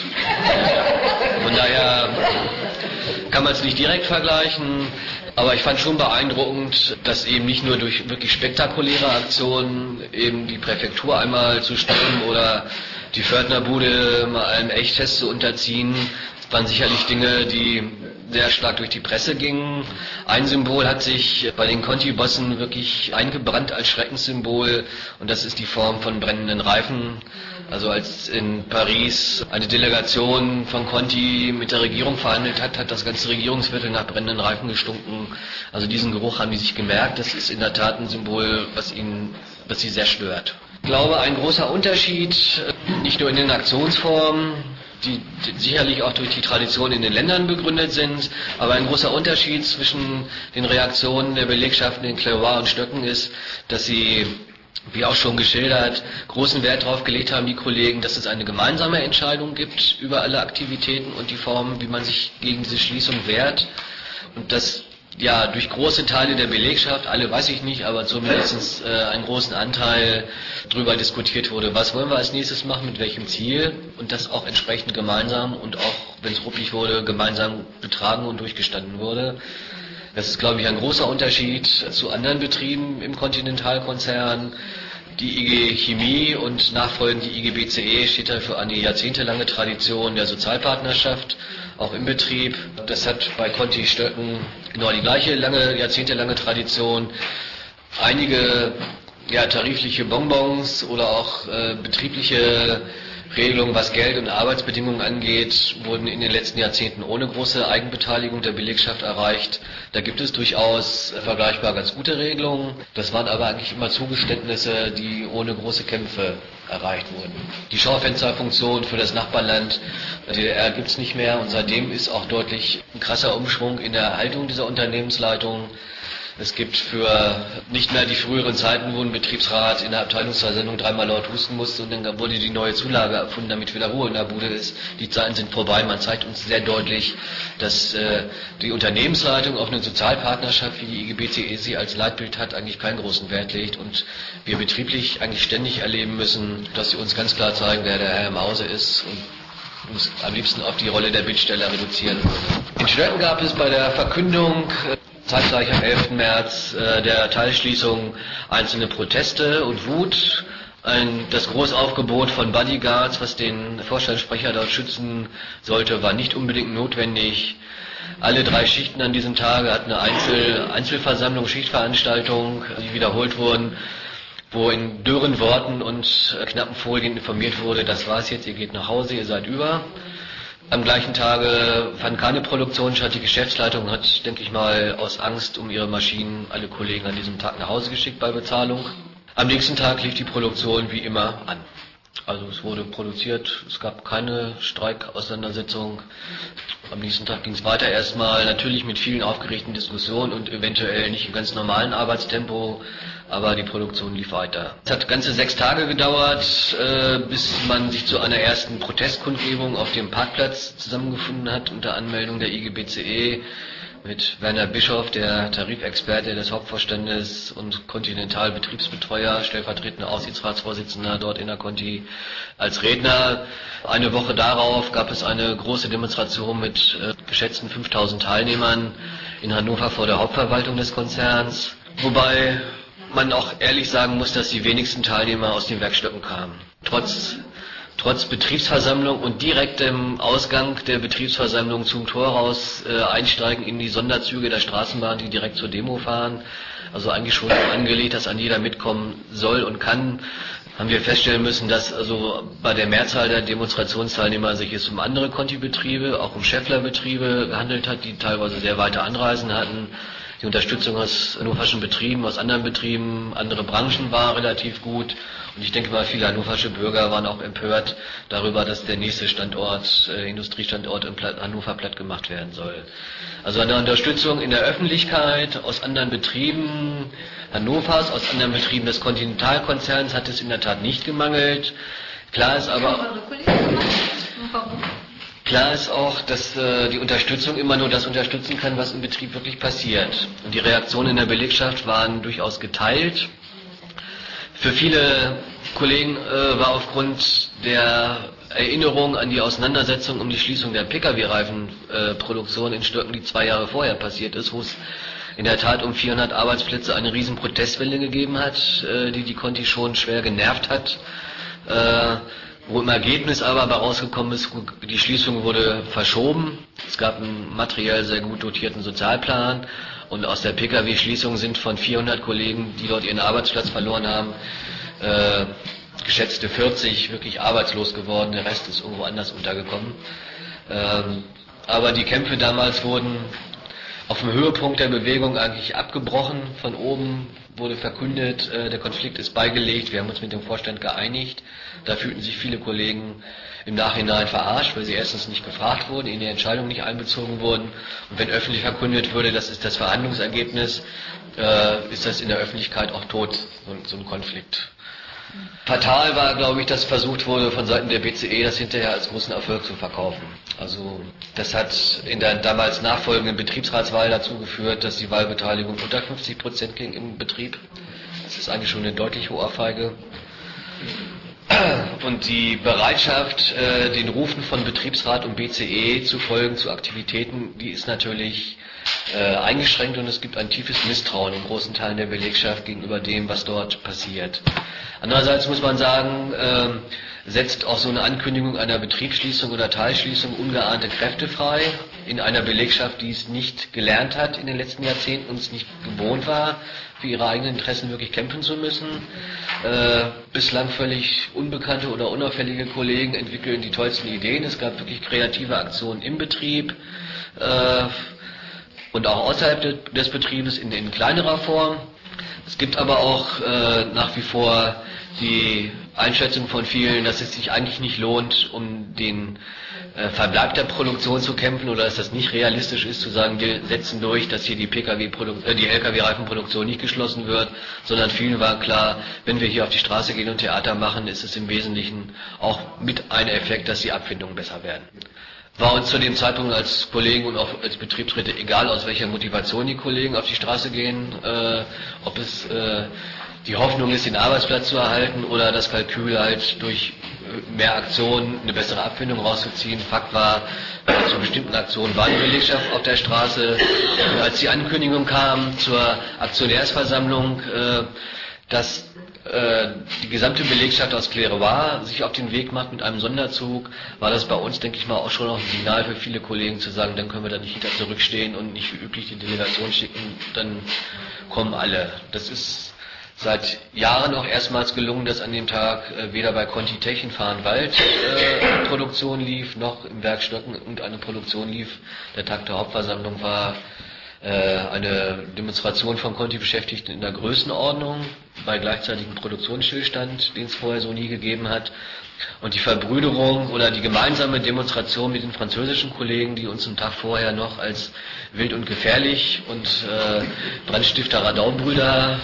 Von daher kann man es nicht direkt vergleichen, aber ich fand schon beeindruckend, dass eben nicht nur durch wirklich spektakuläre Aktionen eben die Präfektur einmal zu stürmen oder die Pförtnerbude mal einem Echtest zu unterziehen. Das waren sicherlich Dinge, die sehr stark durch die Presse gingen. Ein Symbol hat sich bei den Conti-Bossen wirklich eingebrannt als Schreckenssymbol und das ist die Form von brennenden Reifen. Also als in Paris eine Delegation von Conti mit der Regierung verhandelt hat, hat das ganze Regierungsviertel nach brennenden Reifen gestunken. Also diesen Geruch haben die sich gemerkt. Das ist in der Tat ein Symbol, was sie sehr stört. Ich glaube, ein großer Unterschied, nicht nur in den Aktionsformen, die sicherlich auch durch die Tradition in den Ländern begründet sind, aber ein großer Unterschied zwischen den Reaktionen der Belegschaften in Clairoy und Stöcken ist, dass sie, wie auch schon geschildert, großen Wert darauf gelegt haben, die Kollegen, dass es eine gemeinsame Entscheidung gibt über alle Aktivitäten und die Formen, wie man sich gegen diese Schließung wehrt und dass ja durch große Teile der Belegschaft, alle weiß ich nicht, aber zumindest einen großen Anteil darüber diskutiert wurde, was wollen wir als nächstes machen, mit welchem Ziel und das auch entsprechend gemeinsam und auch, wenn es ruppig wurde, gemeinsam betragen und durchgestanden wurde. Das ist, glaube ich, ein großer Unterschied zu anderen Betrieben im Continental-Konzern. Die IG Chemie und nachfolgend die IG BCE steht da für eine jahrzehntelange Tradition der Sozialpartnerschaft, auch im Betrieb. Das hat bei Conti Stöcken genau die gleiche jahrzehntelange Tradition. Einige tarifliche Bonbons oder auch betriebliche Regelungen, was Geld und Arbeitsbedingungen angeht, wurden in den letzten Jahrzehnten ohne große Eigenbeteiligung der Belegschaft erreicht. Da gibt es durchaus vergleichbar ganz gute Regelungen. Das waren aber eigentlich immer Zugeständnisse, die ohne große Kämpfe erreicht wurden. Die Schaufensterfunktion für das Nachbarland DDR gibt es nicht mehr und seitdem ist auch deutlich ein krasser Umschwung in der Haltung dieser Unternehmensleitung. Es gibt für nicht mehr die früheren Zeiten, wo ein Betriebsrat in der Abteilungsversammlung dreimal laut husten musste und dann wurde die neue Zulage erfunden, damit wieder Ruhe in der Bude ist. Die Zeiten sind vorbei. Man zeigt uns sehr deutlich, dass die Unternehmensleitung auf eine Sozialpartnerschaft, wie die IG BCE sie als Leitbild hat, eigentlich keinen großen Wert legt und wir betrieblich eigentlich ständig erleben müssen, dass sie uns ganz klar zeigen, wer der Herr im Hause ist und uns am liebsten auf die Rolle der Bittsteller reduzieren würde. In Stöcken gab es bei der Verkündung zeitgleich am 11. März der Teilschließung einzelne Proteste und Wut. Das Großaufgebot von Bodyguards, was den Vorstandssprecher dort schützen sollte, war nicht unbedingt notwendig. Alle 3 Schichten an diesem Tage hatten eine Einzelversammlung, Schichtveranstaltung, die wiederholt wurden, wo in dürren Worten und knappen Folien informiert wurde, das war's jetzt, ihr geht nach Hause, ihr seid über. Am gleichen Tage fand keine Produktion statt. Die Geschäftsleitung hat, denke ich mal, aus Angst um ihre Maschinen alle Kollegen an diesem Tag nach Hause geschickt bei Bezahlung. Am nächsten Tag lief die Produktion wie immer an. Also es wurde produziert, es gab keine Streikauseinandersetzung. Am nächsten Tag ging es weiter erstmal, natürlich mit vielen aufgeregten Diskussionen und eventuell nicht im ganz normalen Arbeitstempo, aber die Produktion lief weiter. Es hat ganze 6 Tage gedauert, bis man sich zu einer ersten Protestkundgebung auf dem Parkplatz zusammengefunden hat, unter Anmeldung der IG BCE. Mit Werner Bischof, der Tarifexperte des Hauptvorstandes und Continental-Betriebsbetreuer, stellvertretender Aufsichtsratsvorsitzender dort in der Conti als Redner. Eine Woche darauf gab es eine große Demonstration mit geschätzten 5000 Teilnehmern in Hannover vor der Hauptverwaltung des Konzerns. Wobei man auch ehrlich sagen muss, dass die wenigsten Teilnehmer aus den Werkstätten kamen. Trotz Betriebsversammlung und direktem Ausgang der Betriebsversammlung zum Tor raus einsteigen in die Sonderzüge der Straßenbahn, die direkt zur Demo fahren, also eigentlich schon angelegt, dass an jeder mitkommen soll und kann, haben wir feststellen müssen, dass also bei der Mehrzahl der Demonstrationsteilnehmer sich es um andere Conti-Betriebe, auch um Schaeffler-Betriebe gehandelt hat, die teilweise sehr weite Anreisen hatten. Die Unterstützung aus hannoverschen Betrieben, aus anderen Betrieben, andere Branchen war relativ gut. Und ich denke mal, viele hannoversche Bürger waren auch empört darüber, dass der nächste Industriestandort in Hannover platt gemacht werden soll. Also eine Unterstützung in der Öffentlichkeit aus anderen Betrieben Hannovers, aus anderen Betrieben des Continental-Konzerns hat es in der Tat nicht gemangelt. Klar ist auch, dass die Unterstützung immer nur das unterstützen kann, was im Betrieb wirklich passiert. Und die Reaktionen in der Belegschaft waren durchaus geteilt. Für viele Kollegen war aufgrund der Erinnerung an die Auseinandersetzung um die Schließung der Pkw-Reifenproduktion in Stöcken, die 2 Jahre vorher passiert ist, wo es in der Tat um 400 Arbeitsplätze eine riesen Protestwelle gegeben hat, die Conti schon schwer genervt hat. Wo im Ergebnis aber rausgekommen ist, die Schließung wurde verschoben. Es gab einen materiell sehr gut dotierten Sozialplan und aus der Pkw-Schließung sind von 400 Kollegen, die dort ihren Arbeitsplatz verloren haben, geschätzte 40 wirklich arbeitslos geworden. Der Rest ist irgendwo anders untergekommen. Aber die Kämpfe damals wurden auf dem Höhepunkt der Bewegung eigentlich abgebrochen. Von oben wurde verkündet, der Konflikt ist beigelegt, wir haben uns mit dem Vorstand geeinigt. Da fühlten sich viele Kollegen im Nachhinein verarscht, weil sie erstens nicht gefragt wurden, in die Entscheidung nicht einbezogen wurden. Und wenn öffentlich verkündet würde, das ist das Verhandlungsergebnis, ist das in der Öffentlichkeit auch tot, so ein Konflikt. Fatal war, glaube ich, dass versucht wurde von Seiten der BCE, das hinterher als großen Erfolg zu verkaufen. Also das hat in der damals nachfolgenden Betriebsratswahl dazu geführt, dass die Wahlbeteiligung unter 50% ging im Betrieb. Das ist eigentlich schon eine deutliche Ohrfeige. Und die Bereitschaft, den Rufen von Betriebsrat und BCE zu folgen, zu Aktivitäten, die ist natürlich eingeschränkt und es gibt ein tiefes Misstrauen in großen Teilen der Belegschaft gegenüber dem, was dort passiert. Andererseits muss man sagen, setzt auch so eine Ankündigung einer Betriebsschließung oder Teilschließung ungeahnte Kräfte frei in einer Belegschaft, die es nicht gelernt hat in den letzten Jahrzehnten und es nicht gewohnt war, für ihre eigenen Interessen wirklich kämpfen zu müssen. Bislang völlig unbekannte oder unauffällige Kollegen entwickeln die tollsten Ideen. Es gab wirklich kreative Aktionen im Betrieb und auch außerhalb des Betriebes in kleinerer Form. Es gibt aber auch nach wie vor die Einschätzung von vielen, dass es sich eigentlich nicht lohnt, um den Verbleib der Produktion zu kämpfen oder dass das nicht realistisch ist, zu sagen, wir setzen durch, dass hier die Lkw-Reifenproduktion nicht geschlossen wird, sondern vielen war klar, wenn wir hier auf die Straße gehen und Theater machen, ist es im Wesentlichen auch mit einem Effekt, dass die Abfindungen besser werden. War uns zu dem Zeitpunkt als Kollegen und auch als Betriebsräte egal, aus welcher Motivation die Kollegen auf die Straße gehen, ob es die Hoffnung ist, den Arbeitsplatz zu erhalten oder das Kalkül halt durch mehr Aktionen eine bessere Abfindung rauszuziehen. Fakt war, zu bestimmten Aktionen war die Belegschaft auf der Straße. Und als die Ankündigung kam zur Aktionärsversammlung, dass die gesamte Belegschaft aus Clairevoix sich auf den Weg macht mit einem Sonderzug, war das bei uns, denke ich mal, auch schon noch ein Signal für viele Kollegen zu sagen, dann können wir da nicht hinter zurückstehen und nicht wie üblich die Delegation schicken, dann kommen alle. Das ist seit Jahren auch erstmals gelungen, dass an dem Tag weder bei Conti Tech in Vahrenwald Produktion lief, noch im Werk Stöcken und eine Produktion lief. Der Tag der Hauptversammlung war eine Demonstration von Conti-Beschäftigten in der Größenordnung bei gleichzeitigem Produktionsstillstand, den es vorher so nie gegeben hat. Und die Verbrüderung oder die gemeinsame Demonstration mit den französischen Kollegen, die uns einen Tag vorher noch als wild und gefährlich und Brandstifter Radaubrüder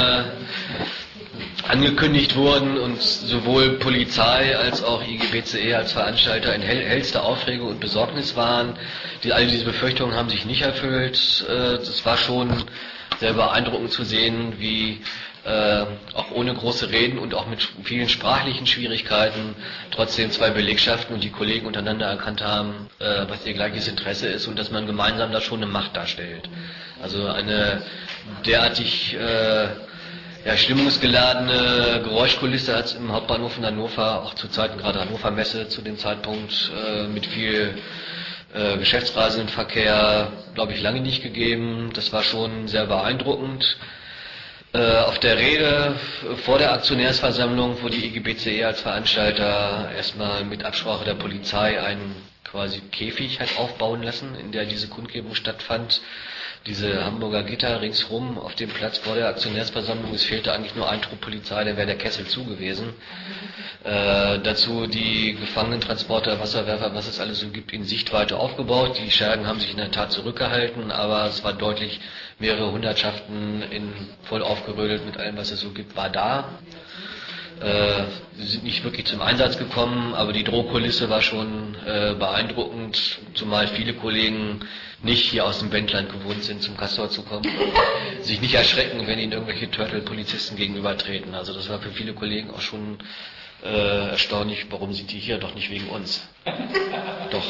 angekündigt wurden und sowohl Polizei als auch IGBCE als Veranstalter in hellster Aufregung und Besorgnis waren. All diese Befürchtungen haben sich nicht erfüllt. Es war schon sehr beeindruckend zu sehen, wie auch ohne große Reden und auch mit vielen sprachlichen Schwierigkeiten trotzdem zwei Belegschaften und die Kollegen untereinander erkannt haben, was ihr gleiches Interesse ist und dass man gemeinsam da schon eine Macht darstellt. Also eine derartig stimmungsgeladene Geräuschkulisse hat es im Hauptbahnhof in Hannover, auch zu Zeiten gerade Hannover Messe zu dem Zeitpunkt mit viel Geschäftsreisendenverkehr, glaube ich, lange nicht gegeben. Das war schon sehr beeindruckend. Auf der Rede vor der Aktionärsversammlung, wo die IGBCE als Veranstalter erstmal mit Absprache der Polizei einen quasi Käfig hat aufbauen lassen, in der diese Kundgebung stattfand. Diese Hamburger Gitter ringsrum auf dem Platz vor der Aktionärsversammlung, es fehlte eigentlich nur ein Trupp Polizei, dann wäre der Kessel zu gewesen. Dazu die Gefangenentransporter, Wasserwerfer, was es alles so gibt, in Sichtweite aufgebaut. Die Schergen haben sich in der Tat zurückgehalten, aber es war deutlich, mehrere Hundertschaften voll aufgerödelt mit allem, was es so gibt, war da. Sie sind nicht wirklich zum Einsatz gekommen, aber die Drohkulisse war schon beeindruckend, zumal viele Kollegen nicht hier aus dem Wendland gewohnt sind, zum Castor zu kommen, sich nicht erschrecken, wenn ihnen irgendwelche Turtle-Polizisten gegenübertreten. Also das war für viele Kollegen auch schon erstaunlich, warum sind die hier, doch nicht wegen uns. Doch.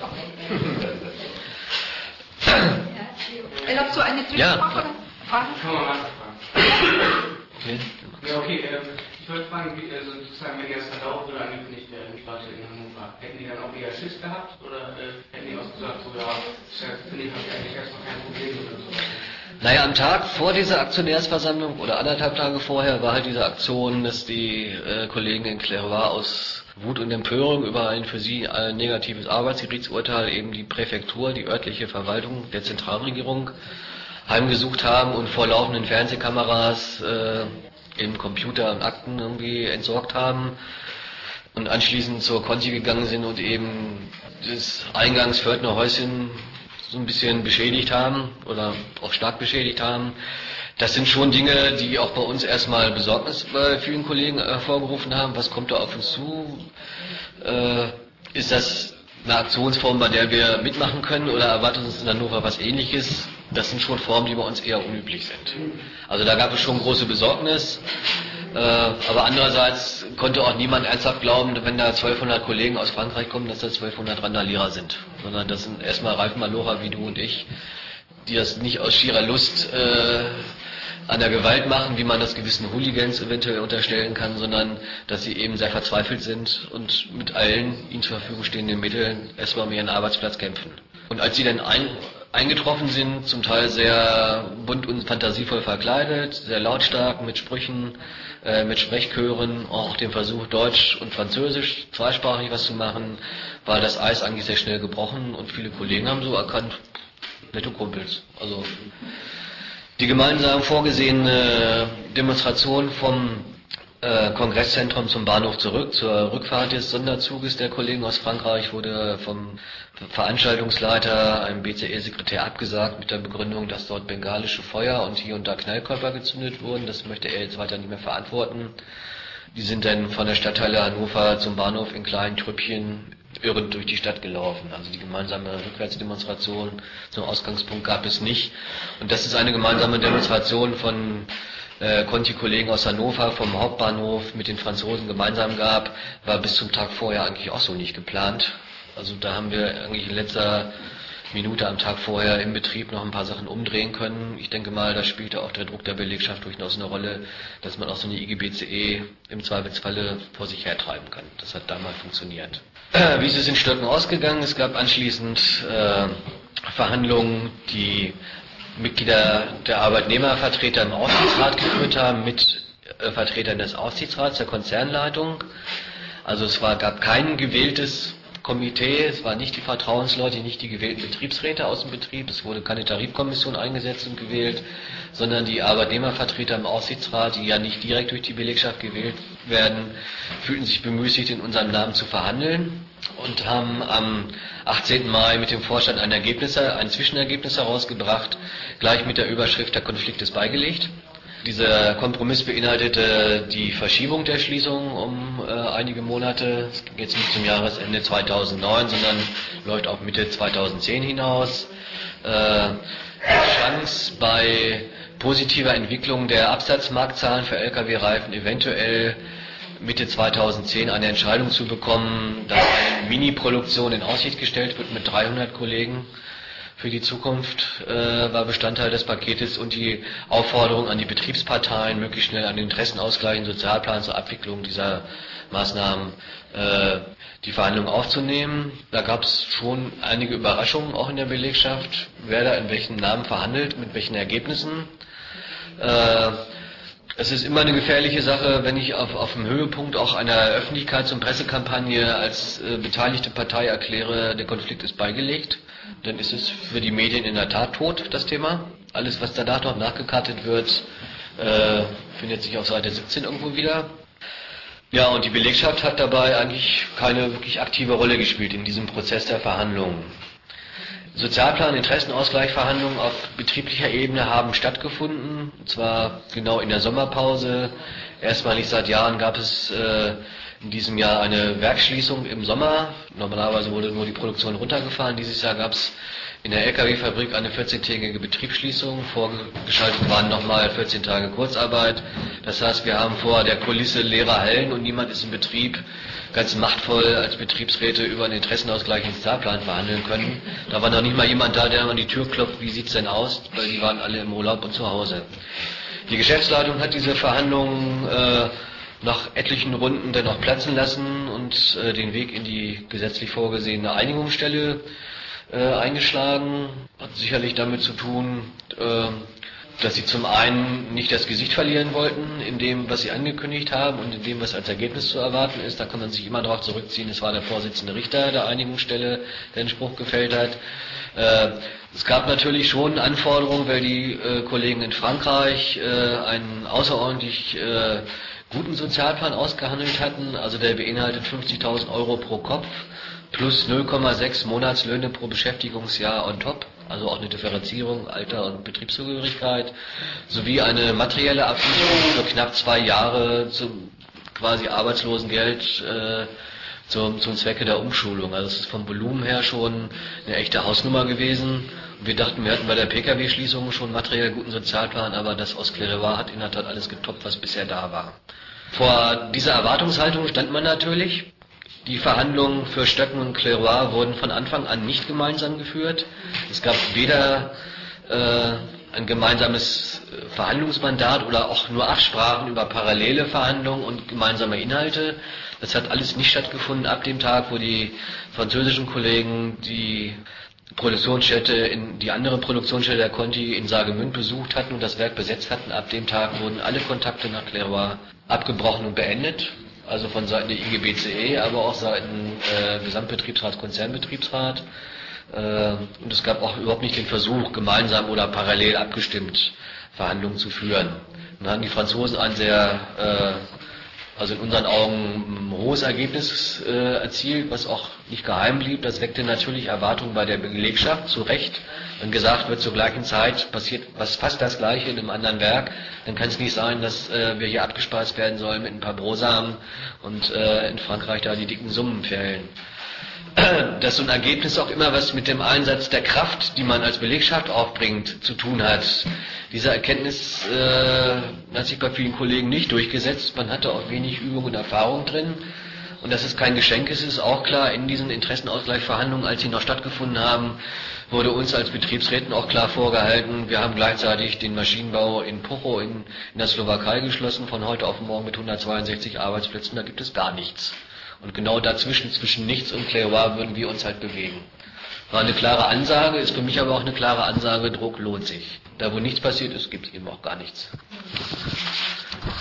Erlaubst du eine Zwischenfrage?
Kann man mal fragen.
Okay.
Ja, okay. Ich wollte fragen, sozusagen, wenn ihr das verdaut oder angekündigt werden sollte in Hannover, hätten die dann auch eher Schiss gehabt oder hätten die auch gesagt, so ja, finde ich, habe ich eigentlich erstmal kein Problem oder so?
Naja, am Tag vor dieser Aktionärsversammlung oder 1,5 Tage vorher war halt diese Aktion, dass die Kollegen in Clairvaux aus Wut und Empörung über ein für sie negatives Arbeitsgerichtsurteil eben die Präfektur, die örtliche Verwaltung der Zentralregierung heimgesucht haben und vor laufenden Fernsehkameras im Computer und Akten irgendwie entsorgt haben und anschließend zur Conti gegangen sind und eben das Eingangs-Pförtnerhäuschen so ein bisschen beschädigt haben oder auch stark beschädigt haben. Das sind schon Dinge, die auch bei uns erstmal Besorgnis bei vielen Kollegen hervorgerufen haben. Was kommt da auf uns zu? Ist das eine Aktionsform, bei der wir mitmachen können oder erwartet uns in Hannover was Ähnliches? Das sind schon Formen, die bei uns eher unüblich sind. Also da gab es schon große Besorgnis, aber andererseits konnte auch niemand ernsthaft glauben, wenn da 1200 Kollegen aus Frankreich kommen, dass das 1200 Randalierer sind, sondern das sind erstmal Reifenmalocher wie du und ich, die das nicht aus schierer Lust an der Gewalt machen, wie man das gewissen Hooligans eventuell unterstellen kann, sondern dass sie eben sehr verzweifelt sind und mit allen ihnen zur Verfügung stehenden Mitteln erstmal um ihren Arbeitsplatz kämpfen. Und als sie dann eingetroffen sind, zum Teil sehr bunt und fantasievoll verkleidet, sehr lautstark, mit Sprüchen, mit Sprechchören, auch dem Versuch, Deutsch und Französisch zweisprachig was zu machen, war das Eis eigentlich sehr schnell gebrochen und viele Kollegen haben so erkannt, nette Kumpels. Also die gemeinsam vorgesehene Demonstration vom Kongresszentrum zum Bahnhof zurück, zur Rückfahrt des Sonderzuges der Kollegen aus Frankreich, wurde vom Veranstaltungsleiter, einem BCE-Sekretär, abgesagt mit der Begründung, dass dort bengalische Feuer und hier und da Knallkörper gezündet wurden. Das möchte er jetzt weiter nicht mehr verantworten. Die sind dann von der Stadtteile Hannover zum Bahnhof in kleinen Trüppchen irrend durch die Stadt gelaufen. Also die gemeinsame Rückwärtsdemonstration zum Ausgangspunkt gab es nicht. Und das ist eine gemeinsame Demonstration von Conti-Kollegen aus Hannover vom Hauptbahnhof mit den Franzosen gemeinsam gab, war bis zum Tag vorher eigentlich auch so nicht geplant. Also da haben wir eigentlich in letzter Minute am Tag vorher im Betrieb noch ein paar Sachen umdrehen können. Ich denke mal, da spielte auch der Druck der Belegschaft durchaus eine Rolle, dass man auch so eine IGBCE im Zweifelsfalle vor sich hertreiben kann. Das hat damals funktioniert. Wie ist es in Stöcken ausgegangen? Es gab anschließend Verhandlungen, die Mitglieder der Arbeitnehmervertreter im Aufsichtsrat geführt haben mit Vertretern des Aufsichtsrats, der Konzernleitung. Also es gab kein gewähltes Komitee, es waren nicht die Vertrauensleute, nicht die gewählten Betriebsräte aus dem Betrieb, es wurde keine Tarifkommission eingesetzt und gewählt, sondern die Arbeitnehmervertreter im Aufsichtsrat, die ja nicht direkt durch die Belegschaft gewählt werden, fühlten sich bemüßigt, in unserem Namen zu verhandeln und haben am 18. Mai mit dem Vorstand ein Zwischenergebnis herausgebracht, gleich mit der Überschrift "Der Konflikt ist beigelegt". Dieser Kompromiss beinhaltete die Verschiebung der Schließung um einige Monate. Es geht jetzt nicht zum Jahresende 2009, sondern läuft auf Mitte 2010 hinaus. Die Chance, bei positiver Entwicklung der Absatzmarktzahlen für Lkw-Reifen eventuell Mitte 2010 eine Entscheidung zu bekommen, dass eine Mini-Produktion in Aussicht gestellt wird mit 300 Kollegen für die Zukunft, war Bestandteil des Paketes, und die Aufforderung an die Betriebsparteien, möglichst schnell an den Interessenausgleich und Sozialplan zur Abwicklung dieser Maßnahmen die Verhandlungen aufzunehmen. Da gab es schon einige Überraschungen auch in der Belegschaft, wer da in welchem Namen verhandelt, mit welchen Ergebnissen. Es ist immer eine gefährliche Sache, wenn ich auf dem Höhepunkt auch einer Öffentlichkeits- und Pressekampagne als beteiligte Partei erkläre, der Konflikt ist beigelegt. Dann ist es für die Medien in der Tat tot, das Thema. Alles, was danach noch nachgekartet wird, findet sich auf Seite 17 irgendwo wieder. Ja, und die Belegschaft hat dabei eigentlich keine wirklich aktive Rolle gespielt in diesem Prozess der Verhandlungen. Sozialplan, Interessenausgleichsverhandlungen auf betrieblicher Ebene haben stattgefunden, und zwar genau in der Sommerpause. Erstmalig seit Jahren gab es in diesem Jahr eine Werksschließung im Sommer. Normalerweise wurde nur die Produktion runtergefahren. Dieses Jahr gab es in der Lkw-Fabrik eine 14-tägige Betriebsschließung. Vorgeschaltet waren nochmal 14 Tage Kurzarbeit. Das heißt, wir haben vor der Kulisse leere Hallen und niemand ist im Betrieb ganz machtvoll als Betriebsräte über einen Interessenausgleich im Sozialplan verhandeln können. Da war noch nicht mal jemand da, der an die Tür klopft, wie sieht's denn aus, weil die waren alle im Urlaub und zu Hause. Die Geschäftsleitung hat diese Verhandlungen nach etlichen Runden dennoch platzen lassen und den Weg in die gesetzlich vorgesehene Einigungsstelle eingeschlagen. Hat sicherlich damit zu tun, dass sie zum einen nicht das Gesicht verlieren wollten in dem, was sie angekündigt haben und in dem, was als Ergebnis zu erwarten ist. Da kann man sich immer darauf zurückziehen, es war der Vorsitzende Richter der Einigungsstelle, der den Spruch gefällt hat. Es gab natürlich schon Anforderungen, weil die Kollegen in Frankreich einen außerordentlich guten Sozialplan ausgehandelt hatten. Also der beinhaltet 50.000 € pro Kopf plus 0,6 Monatslöhne pro Beschäftigungsjahr on top. Also auch eine Differenzierung Alter und Betriebszugehörigkeit, sowie eine materielle Absicherung für knapp 2 Jahre zum quasi Arbeitslosengeld zum Zwecke der Umschulung. Also es ist vom Volumen her schon eine echte Hausnummer gewesen. Und wir dachten, wir hatten bei der Pkw-Schließung schon materiell guten Sozialplan, aber das aus Clairvaux hat in der Tat alles getoppt, was bisher da war. Vor dieser Erwartungshaltung stand man natürlich. Die Verhandlungen für Stöcken und Clairvaux wurden von Anfang an nicht gemeinsam geführt. Es gab weder ein gemeinsames Verhandlungsmandat oder auch nur Absprachen über parallele Verhandlungen und gemeinsame Inhalte. Das hat alles nicht stattgefunden ab dem Tag, wo die französischen Kollegen die andere Produktionsstätte der Conti in Saargemünd besucht hatten und das Werk besetzt hatten. Ab dem Tag wurden alle Kontakte nach Clairvaux abgebrochen und beendet. Also von Seiten der IGBCE, aber auch Seiten Gesamtbetriebsrat, Konzernbetriebsrat. Und es gab auch überhaupt nicht den Versuch, gemeinsam oder parallel abgestimmt Verhandlungen zu führen. Dann haben die Franzosen ein also in unseren Augen ein hohes Ergebnis erzielt, was auch nicht geheim blieb. Das weckte natürlich Erwartungen bei der Belegschaft, zu Recht. Wenn gesagt wird, zur gleichen Zeit passiert was fast das Gleiche in einem anderen Werk, dann kann es nicht sein, dass wir hier abgespeist werden sollen mit ein paar Brosamen und in Frankreich da die dicken Summen fehlen. Dass so ein Ergebnis auch immer was mit dem Einsatz der Kraft, die man als Belegschaft aufbringt, zu tun hat. Diese Erkenntnis hat sich bei vielen Kollegen nicht durchgesetzt. Man hatte auch wenig Übung und Erfahrung drin. Und dass es kein Geschenk ist, ist auch klar. In diesen Interessenausgleichsverhandlungen, als sie noch stattgefunden haben, wurde uns als Betriebsräten auch klar vorgehalten, wir haben gleichzeitig den Maschinenbau in Pocho in der Slowakei geschlossen, von heute auf morgen mit 162 Arbeitsplätzen, da gibt es gar nichts. Und genau dazwischen, zwischen nichts und Clairvaux, würden wir uns halt bewegen. War eine klare Ansage, ist für mich aber auch eine klare Ansage, Druck lohnt sich. Da wo nichts passiert ist, gibt es eben auch gar nichts.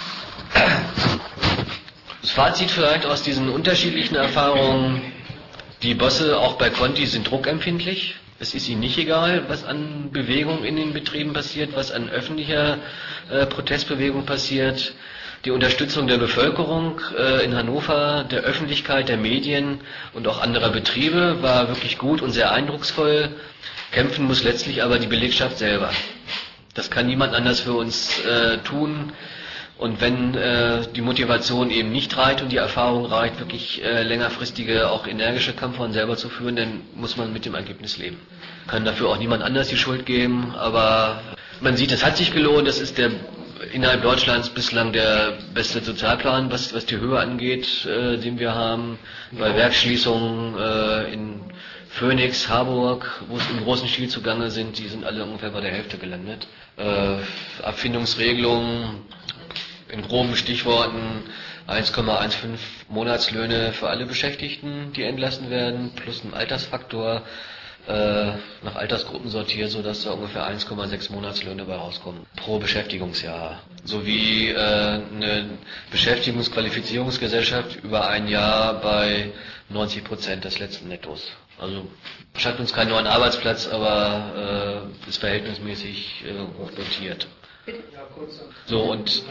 Das Fazit vielleicht aus diesen unterschiedlichen Erfahrungen: Die Bosse auch bei Conti sind druckempfindlich. Es ist ihnen nicht egal, was an Bewegung in den Betrieben passiert, was an öffentlicher Protestbewegung passiert. Die Unterstützung der Bevölkerung in Hannover, der Öffentlichkeit, der Medien und auch anderer Betriebe war wirklich gut und sehr eindrucksvoll. Kämpfen muss letztlich aber die Belegschaft selber. Das kann niemand anders für uns tun. Und wenn die Motivation eben nicht reicht und die Erfahrung reicht, wirklich längerfristige, auch energische Kampfformen selber zu führen, dann muss man mit dem Ergebnis leben. Kann dafür auch niemand anders die Schuld geben, aber man sieht, es hat sich gelohnt. Das ist innerhalb Deutschlands bislang der beste Sozialplan, was die Höhe angeht, den wir haben. Bei Werksschließungen in Phoenix, Harburg, wo es im großen Stil zugange sind, die sind alle ungefähr bei der Hälfte gelandet. Abfindungsregelungen, in groben Stichworten 1,15 Monatslöhne für alle Beschäftigten, die entlassen werden, plus ein Altersfaktor nach Altersgruppen sortiert, sodass da ungefähr 1,6 Monatslöhne bei rauskommen pro Beschäftigungsjahr. Sowie eine Beschäftigungsqualifizierungsgesellschaft über ein Jahr bei 90% des letzten Nettos. Also schafft uns keinen neuen Arbeitsplatz, aber ist verhältnismäßig hoch dotiert. So, und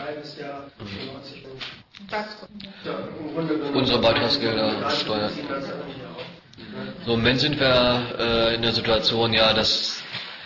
unsere Beitragsgelder, Steuern. So, im Moment sind wir in der Situation, ja, dass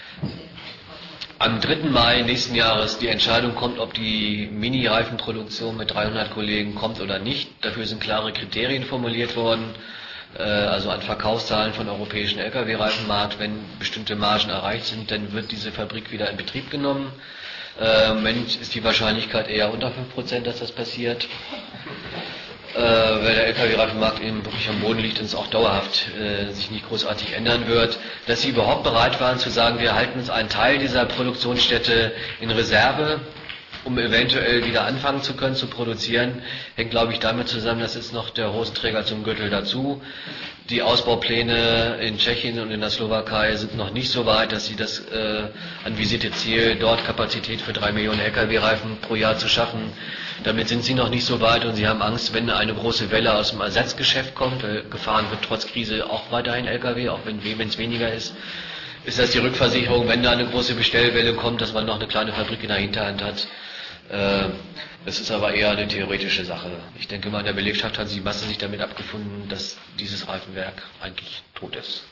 am 3. Mai nächsten Jahres die Entscheidung kommt, ob die Mini-Reifenproduktion mit 300 Kollegen kommt oder nicht. Dafür sind klare Kriterien formuliert worden, also an Verkaufszahlen von europäischen Lkw-Reifenmarkt. Wenn bestimmte Margen erreicht sind, dann wird diese Fabrik wieder in Betrieb genommen. Im Moment ist die Wahrscheinlichkeit eher unter 5%, dass das passiert. Weil der Lkw-Reifenmarkt eben wirklich am Boden liegt und es auch dauerhaft sich nicht großartig ändern wird. Dass sie überhaupt bereit waren zu sagen, wir halten uns einen Teil dieser Produktionsstätte in Reserve, um eventuell wieder anfangen zu können zu produzieren, hängt, glaube ich, damit zusammen, dass jetzt noch der Hosenträger zum Gürtel dazu. Die Ausbaupläne in Tschechien und in der Slowakei sind noch nicht so weit, dass sie das anvisierte Ziel, dort Kapazität für 3 Millionen Lkw-Reifen pro Jahr zu schaffen. Damit sind sie noch nicht so weit und sie haben Angst, wenn eine große Welle aus dem Ersatzgeschäft kommt, gefahren wird trotz Krise auch weiterhin Lkw, auch wenn es weniger ist. Ist das die Rückversicherung, wenn da eine große Bestellwelle kommt, dass man noch eine kleine Fabrik in der Hinterhand hat? Das ist aber eher eine theoretische Sache. Ich denke mal, in der Belegschaft hat die Masse sich damit abgefunden, dass dieses Reifenwerk eigentlich tot ist.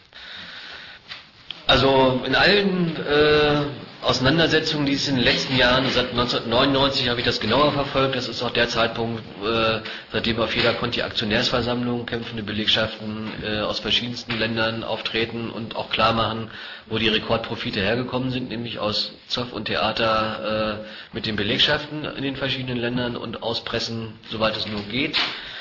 Also in allen Auseinandersetzungen, die es in den letzten Jahren, seit 1999 habe ich das genauer verfolgt, das ist auch der Zeitpunkt, seitdem auf jeder Conti-Aktionärsversammlung kämpfende Belegschaften aus verschiedensten Ländern auftreten und auch klar machen, wo die Rekordprofite hergekommen sind, nämlich aus Zoff und Theater mit den Belegschaften in den verschiedenen Ländern und auspressen, soweit es nur geht.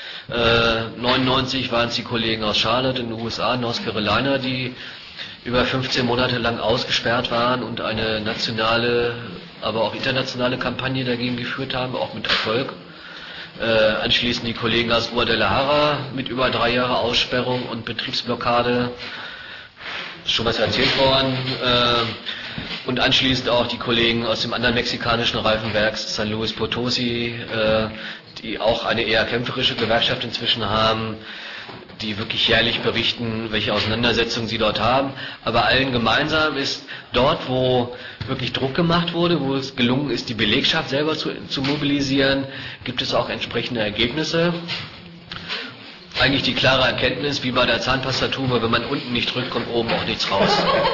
1999 waren es die Kollegen aus Charlotte in den USA, North Carolina, die über 15 Monate lang ausgesperrt waren und eine nationale, aber auch internationale Kampagne dagegen geführt haben, auch mit Erfolg. Anschließend die Kollegen aus Guadalajara mit über 3 Jahre Aussperrung und Betriebsblockade, ist schon was erzählt worden. Und anschließend auch die Kollegen aus dem anderen mexikanischen Reifenwerk San Luis Potosí, die auch eine eher kämpferische Gewerkschaft inzwischen haben, die wirklich jährlich berichten, welche Auseinandersetzungen sie dort haben. Aber allen gemeinsam ist, dort, wo wirklich Druck gemacht wurde, wo es gelungen ist, die Belegschaft selber zu mobilisieren, gibt es auch entsprechende Ergebnisse. Eigentlich die klare Erkenntnis, wie bei der Zahnpastatube, wenn man unten nicht drückt, kommt oben auch nichts raus.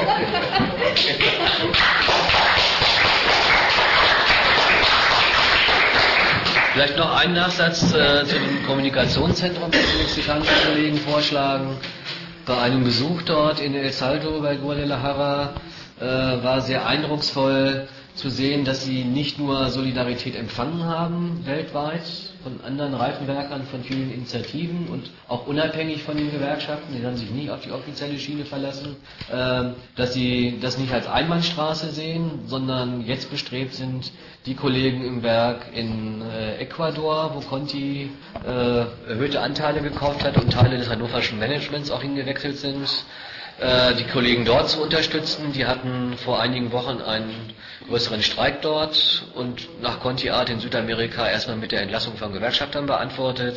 Vielleicht noch ein Nachsatz zu dem Kommunikationszentrum, das die mexikanischen Kollegen vorschlagen. Bei einem Besuch dort in El Salto bei Guadalajara war sehr eindrucksvoll zu sehen, dass sie nicht nur Solidarität empfangen haben weltweit von anderen Reifenwerkern, von vielen Initiativen und auch unabhängig von den Gewerkschaften, die haben sich nie auf die offizielle Schiene verlassen, dass sie das nicht als Einbahnstraße sehen, sondern jetzt bestrebt sind, die Kollegen im Werk in Ecuador, wo Conti erhöhte Anteile gekauft hat und Teile des hannoverschen Managements auch hingewechselt sind, die Kollegen dort zu unterstützen. Die hatten vor einigen Wochen einen größeren Streik dort und nach Conti-Art in Südamerika erstmal mit der Entlassung von Gewerkschaftern beantwortet.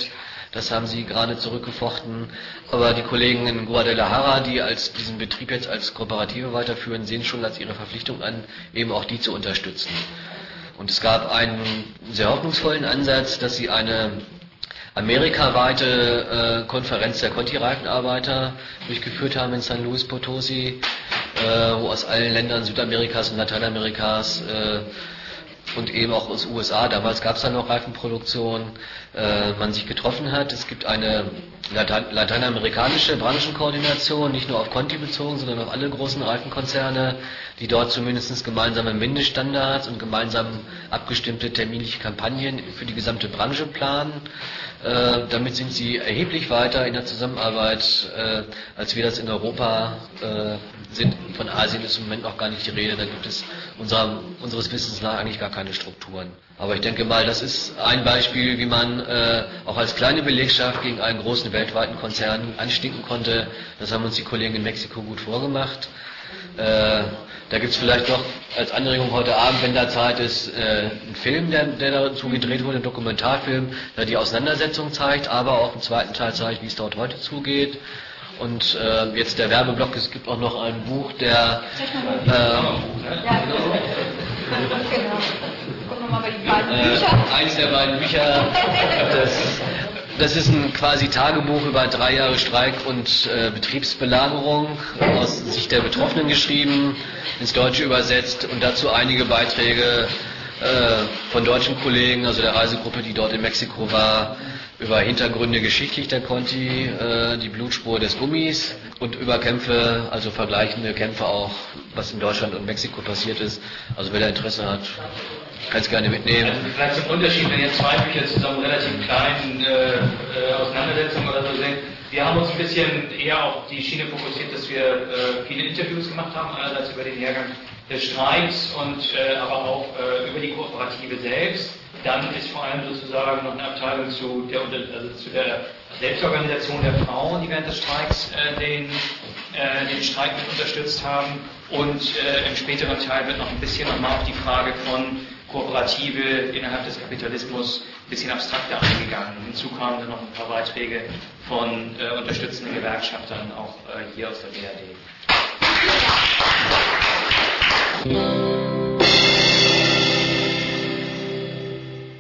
Das haben sie gerade zurückgefochten. Aber die Kollegen in Guadalajara, die diesen Betrieb jetzt als Kooperative weiterführen, sehen schon als ihre Verpflichtung an, eben auch die zu unterstützen. Und es gab einen sehr hoffnungsvollen Ansatz, dass sie eine amerikaweite Konferenz der Conti-Reifenarbeiter durchgeführt haben in San Luis Potosí, wo aus allen Ländern Südamerikas und Lateinamerikas und eben auch aus USA, damals gab es dann noch Reifenproduktion, man sich getroffen hat. Es gibt eine lateinamerikanische Branchenkoordination, nicht nur auf Conti bezogen, sondern auf alle großen Reifenkonzerne, die dort zumindest gemeinsame Mindeststandards und gemeinsam abgestimmte terminliche Kampagnen für die gesamte Branche planen. Damit sind sie erheblich weiter in der Zusammenarbeit, als wir das in Europa sind. Von Asien ist im Moment noch gar nicht die Rede, da gibt es unseres Wissens nach eigentlich gar keine Strukturen. Aber ich denke mal, das ist ein Beispiel, wie man auch als kleine Belegschaft gegen einen großen weltweiten Konzern anstinken konnte. Das haben uns die Kollegen in Mexiko gut vorgemacht. Da gibt es vielleicht noch als Anregung heute Abend, wenn da Zeit ist, einen Film, der dazu gedreht wurde, ein Dokumentarfilm, der die Auseinandersetzung zeigt, aber auch im zweiten Teil zeigt, wie es dort heute zugeht. Und jetzt der Werbeblock, es gibt auch noch ein Buch, der... eins der beiden Bücher, das ist ein quasi Tagebuch über 3 Jahre Streik und Betriebsbelagerung aus Sicht der Betroffenen geschrieben, ins Deutsche übersetzt und dazu einige Beiträge von deutschen Kollegen, also der Reisegruppe, die dort in Mexiko war, über Hintergründe geschichtlich der Conti, die Blutspur des Gummis und über Kämpfe, also vergleichende Kämpfe auch, was in Deutschland und Mexiko passiert ist. Also wer da Interesse hat, kann es gerne mitnehmen.
Also vielleicht zum Unterschied, wenn jetzt 2 Bücher zusammen relativ kleinen Auseinandersetzungen oder so sind. Wir haben uns ein bisschen eher auf die Schiene fokussiert, dass wir viele Interviews gemacht haben, einerseits über den Hergang des Streiks und aber auch über die Kooperative selbst. Dann ist vor allem sozusagen noch eine Abteilung zu der Selbstorganisation der Frauen, die während des Streiks den Streik mit unterstützt haben. Und im späteren Teil wird noch ein bisschen nochmal auf die Frage von Kooperative innerhalb des Kapitalismus ein bisschen abstrakter eingegangen. Hinzu kamen dann noch ein paar Beiträge von unterstützenden Gewerkschaftern, auch hier aus der BRD.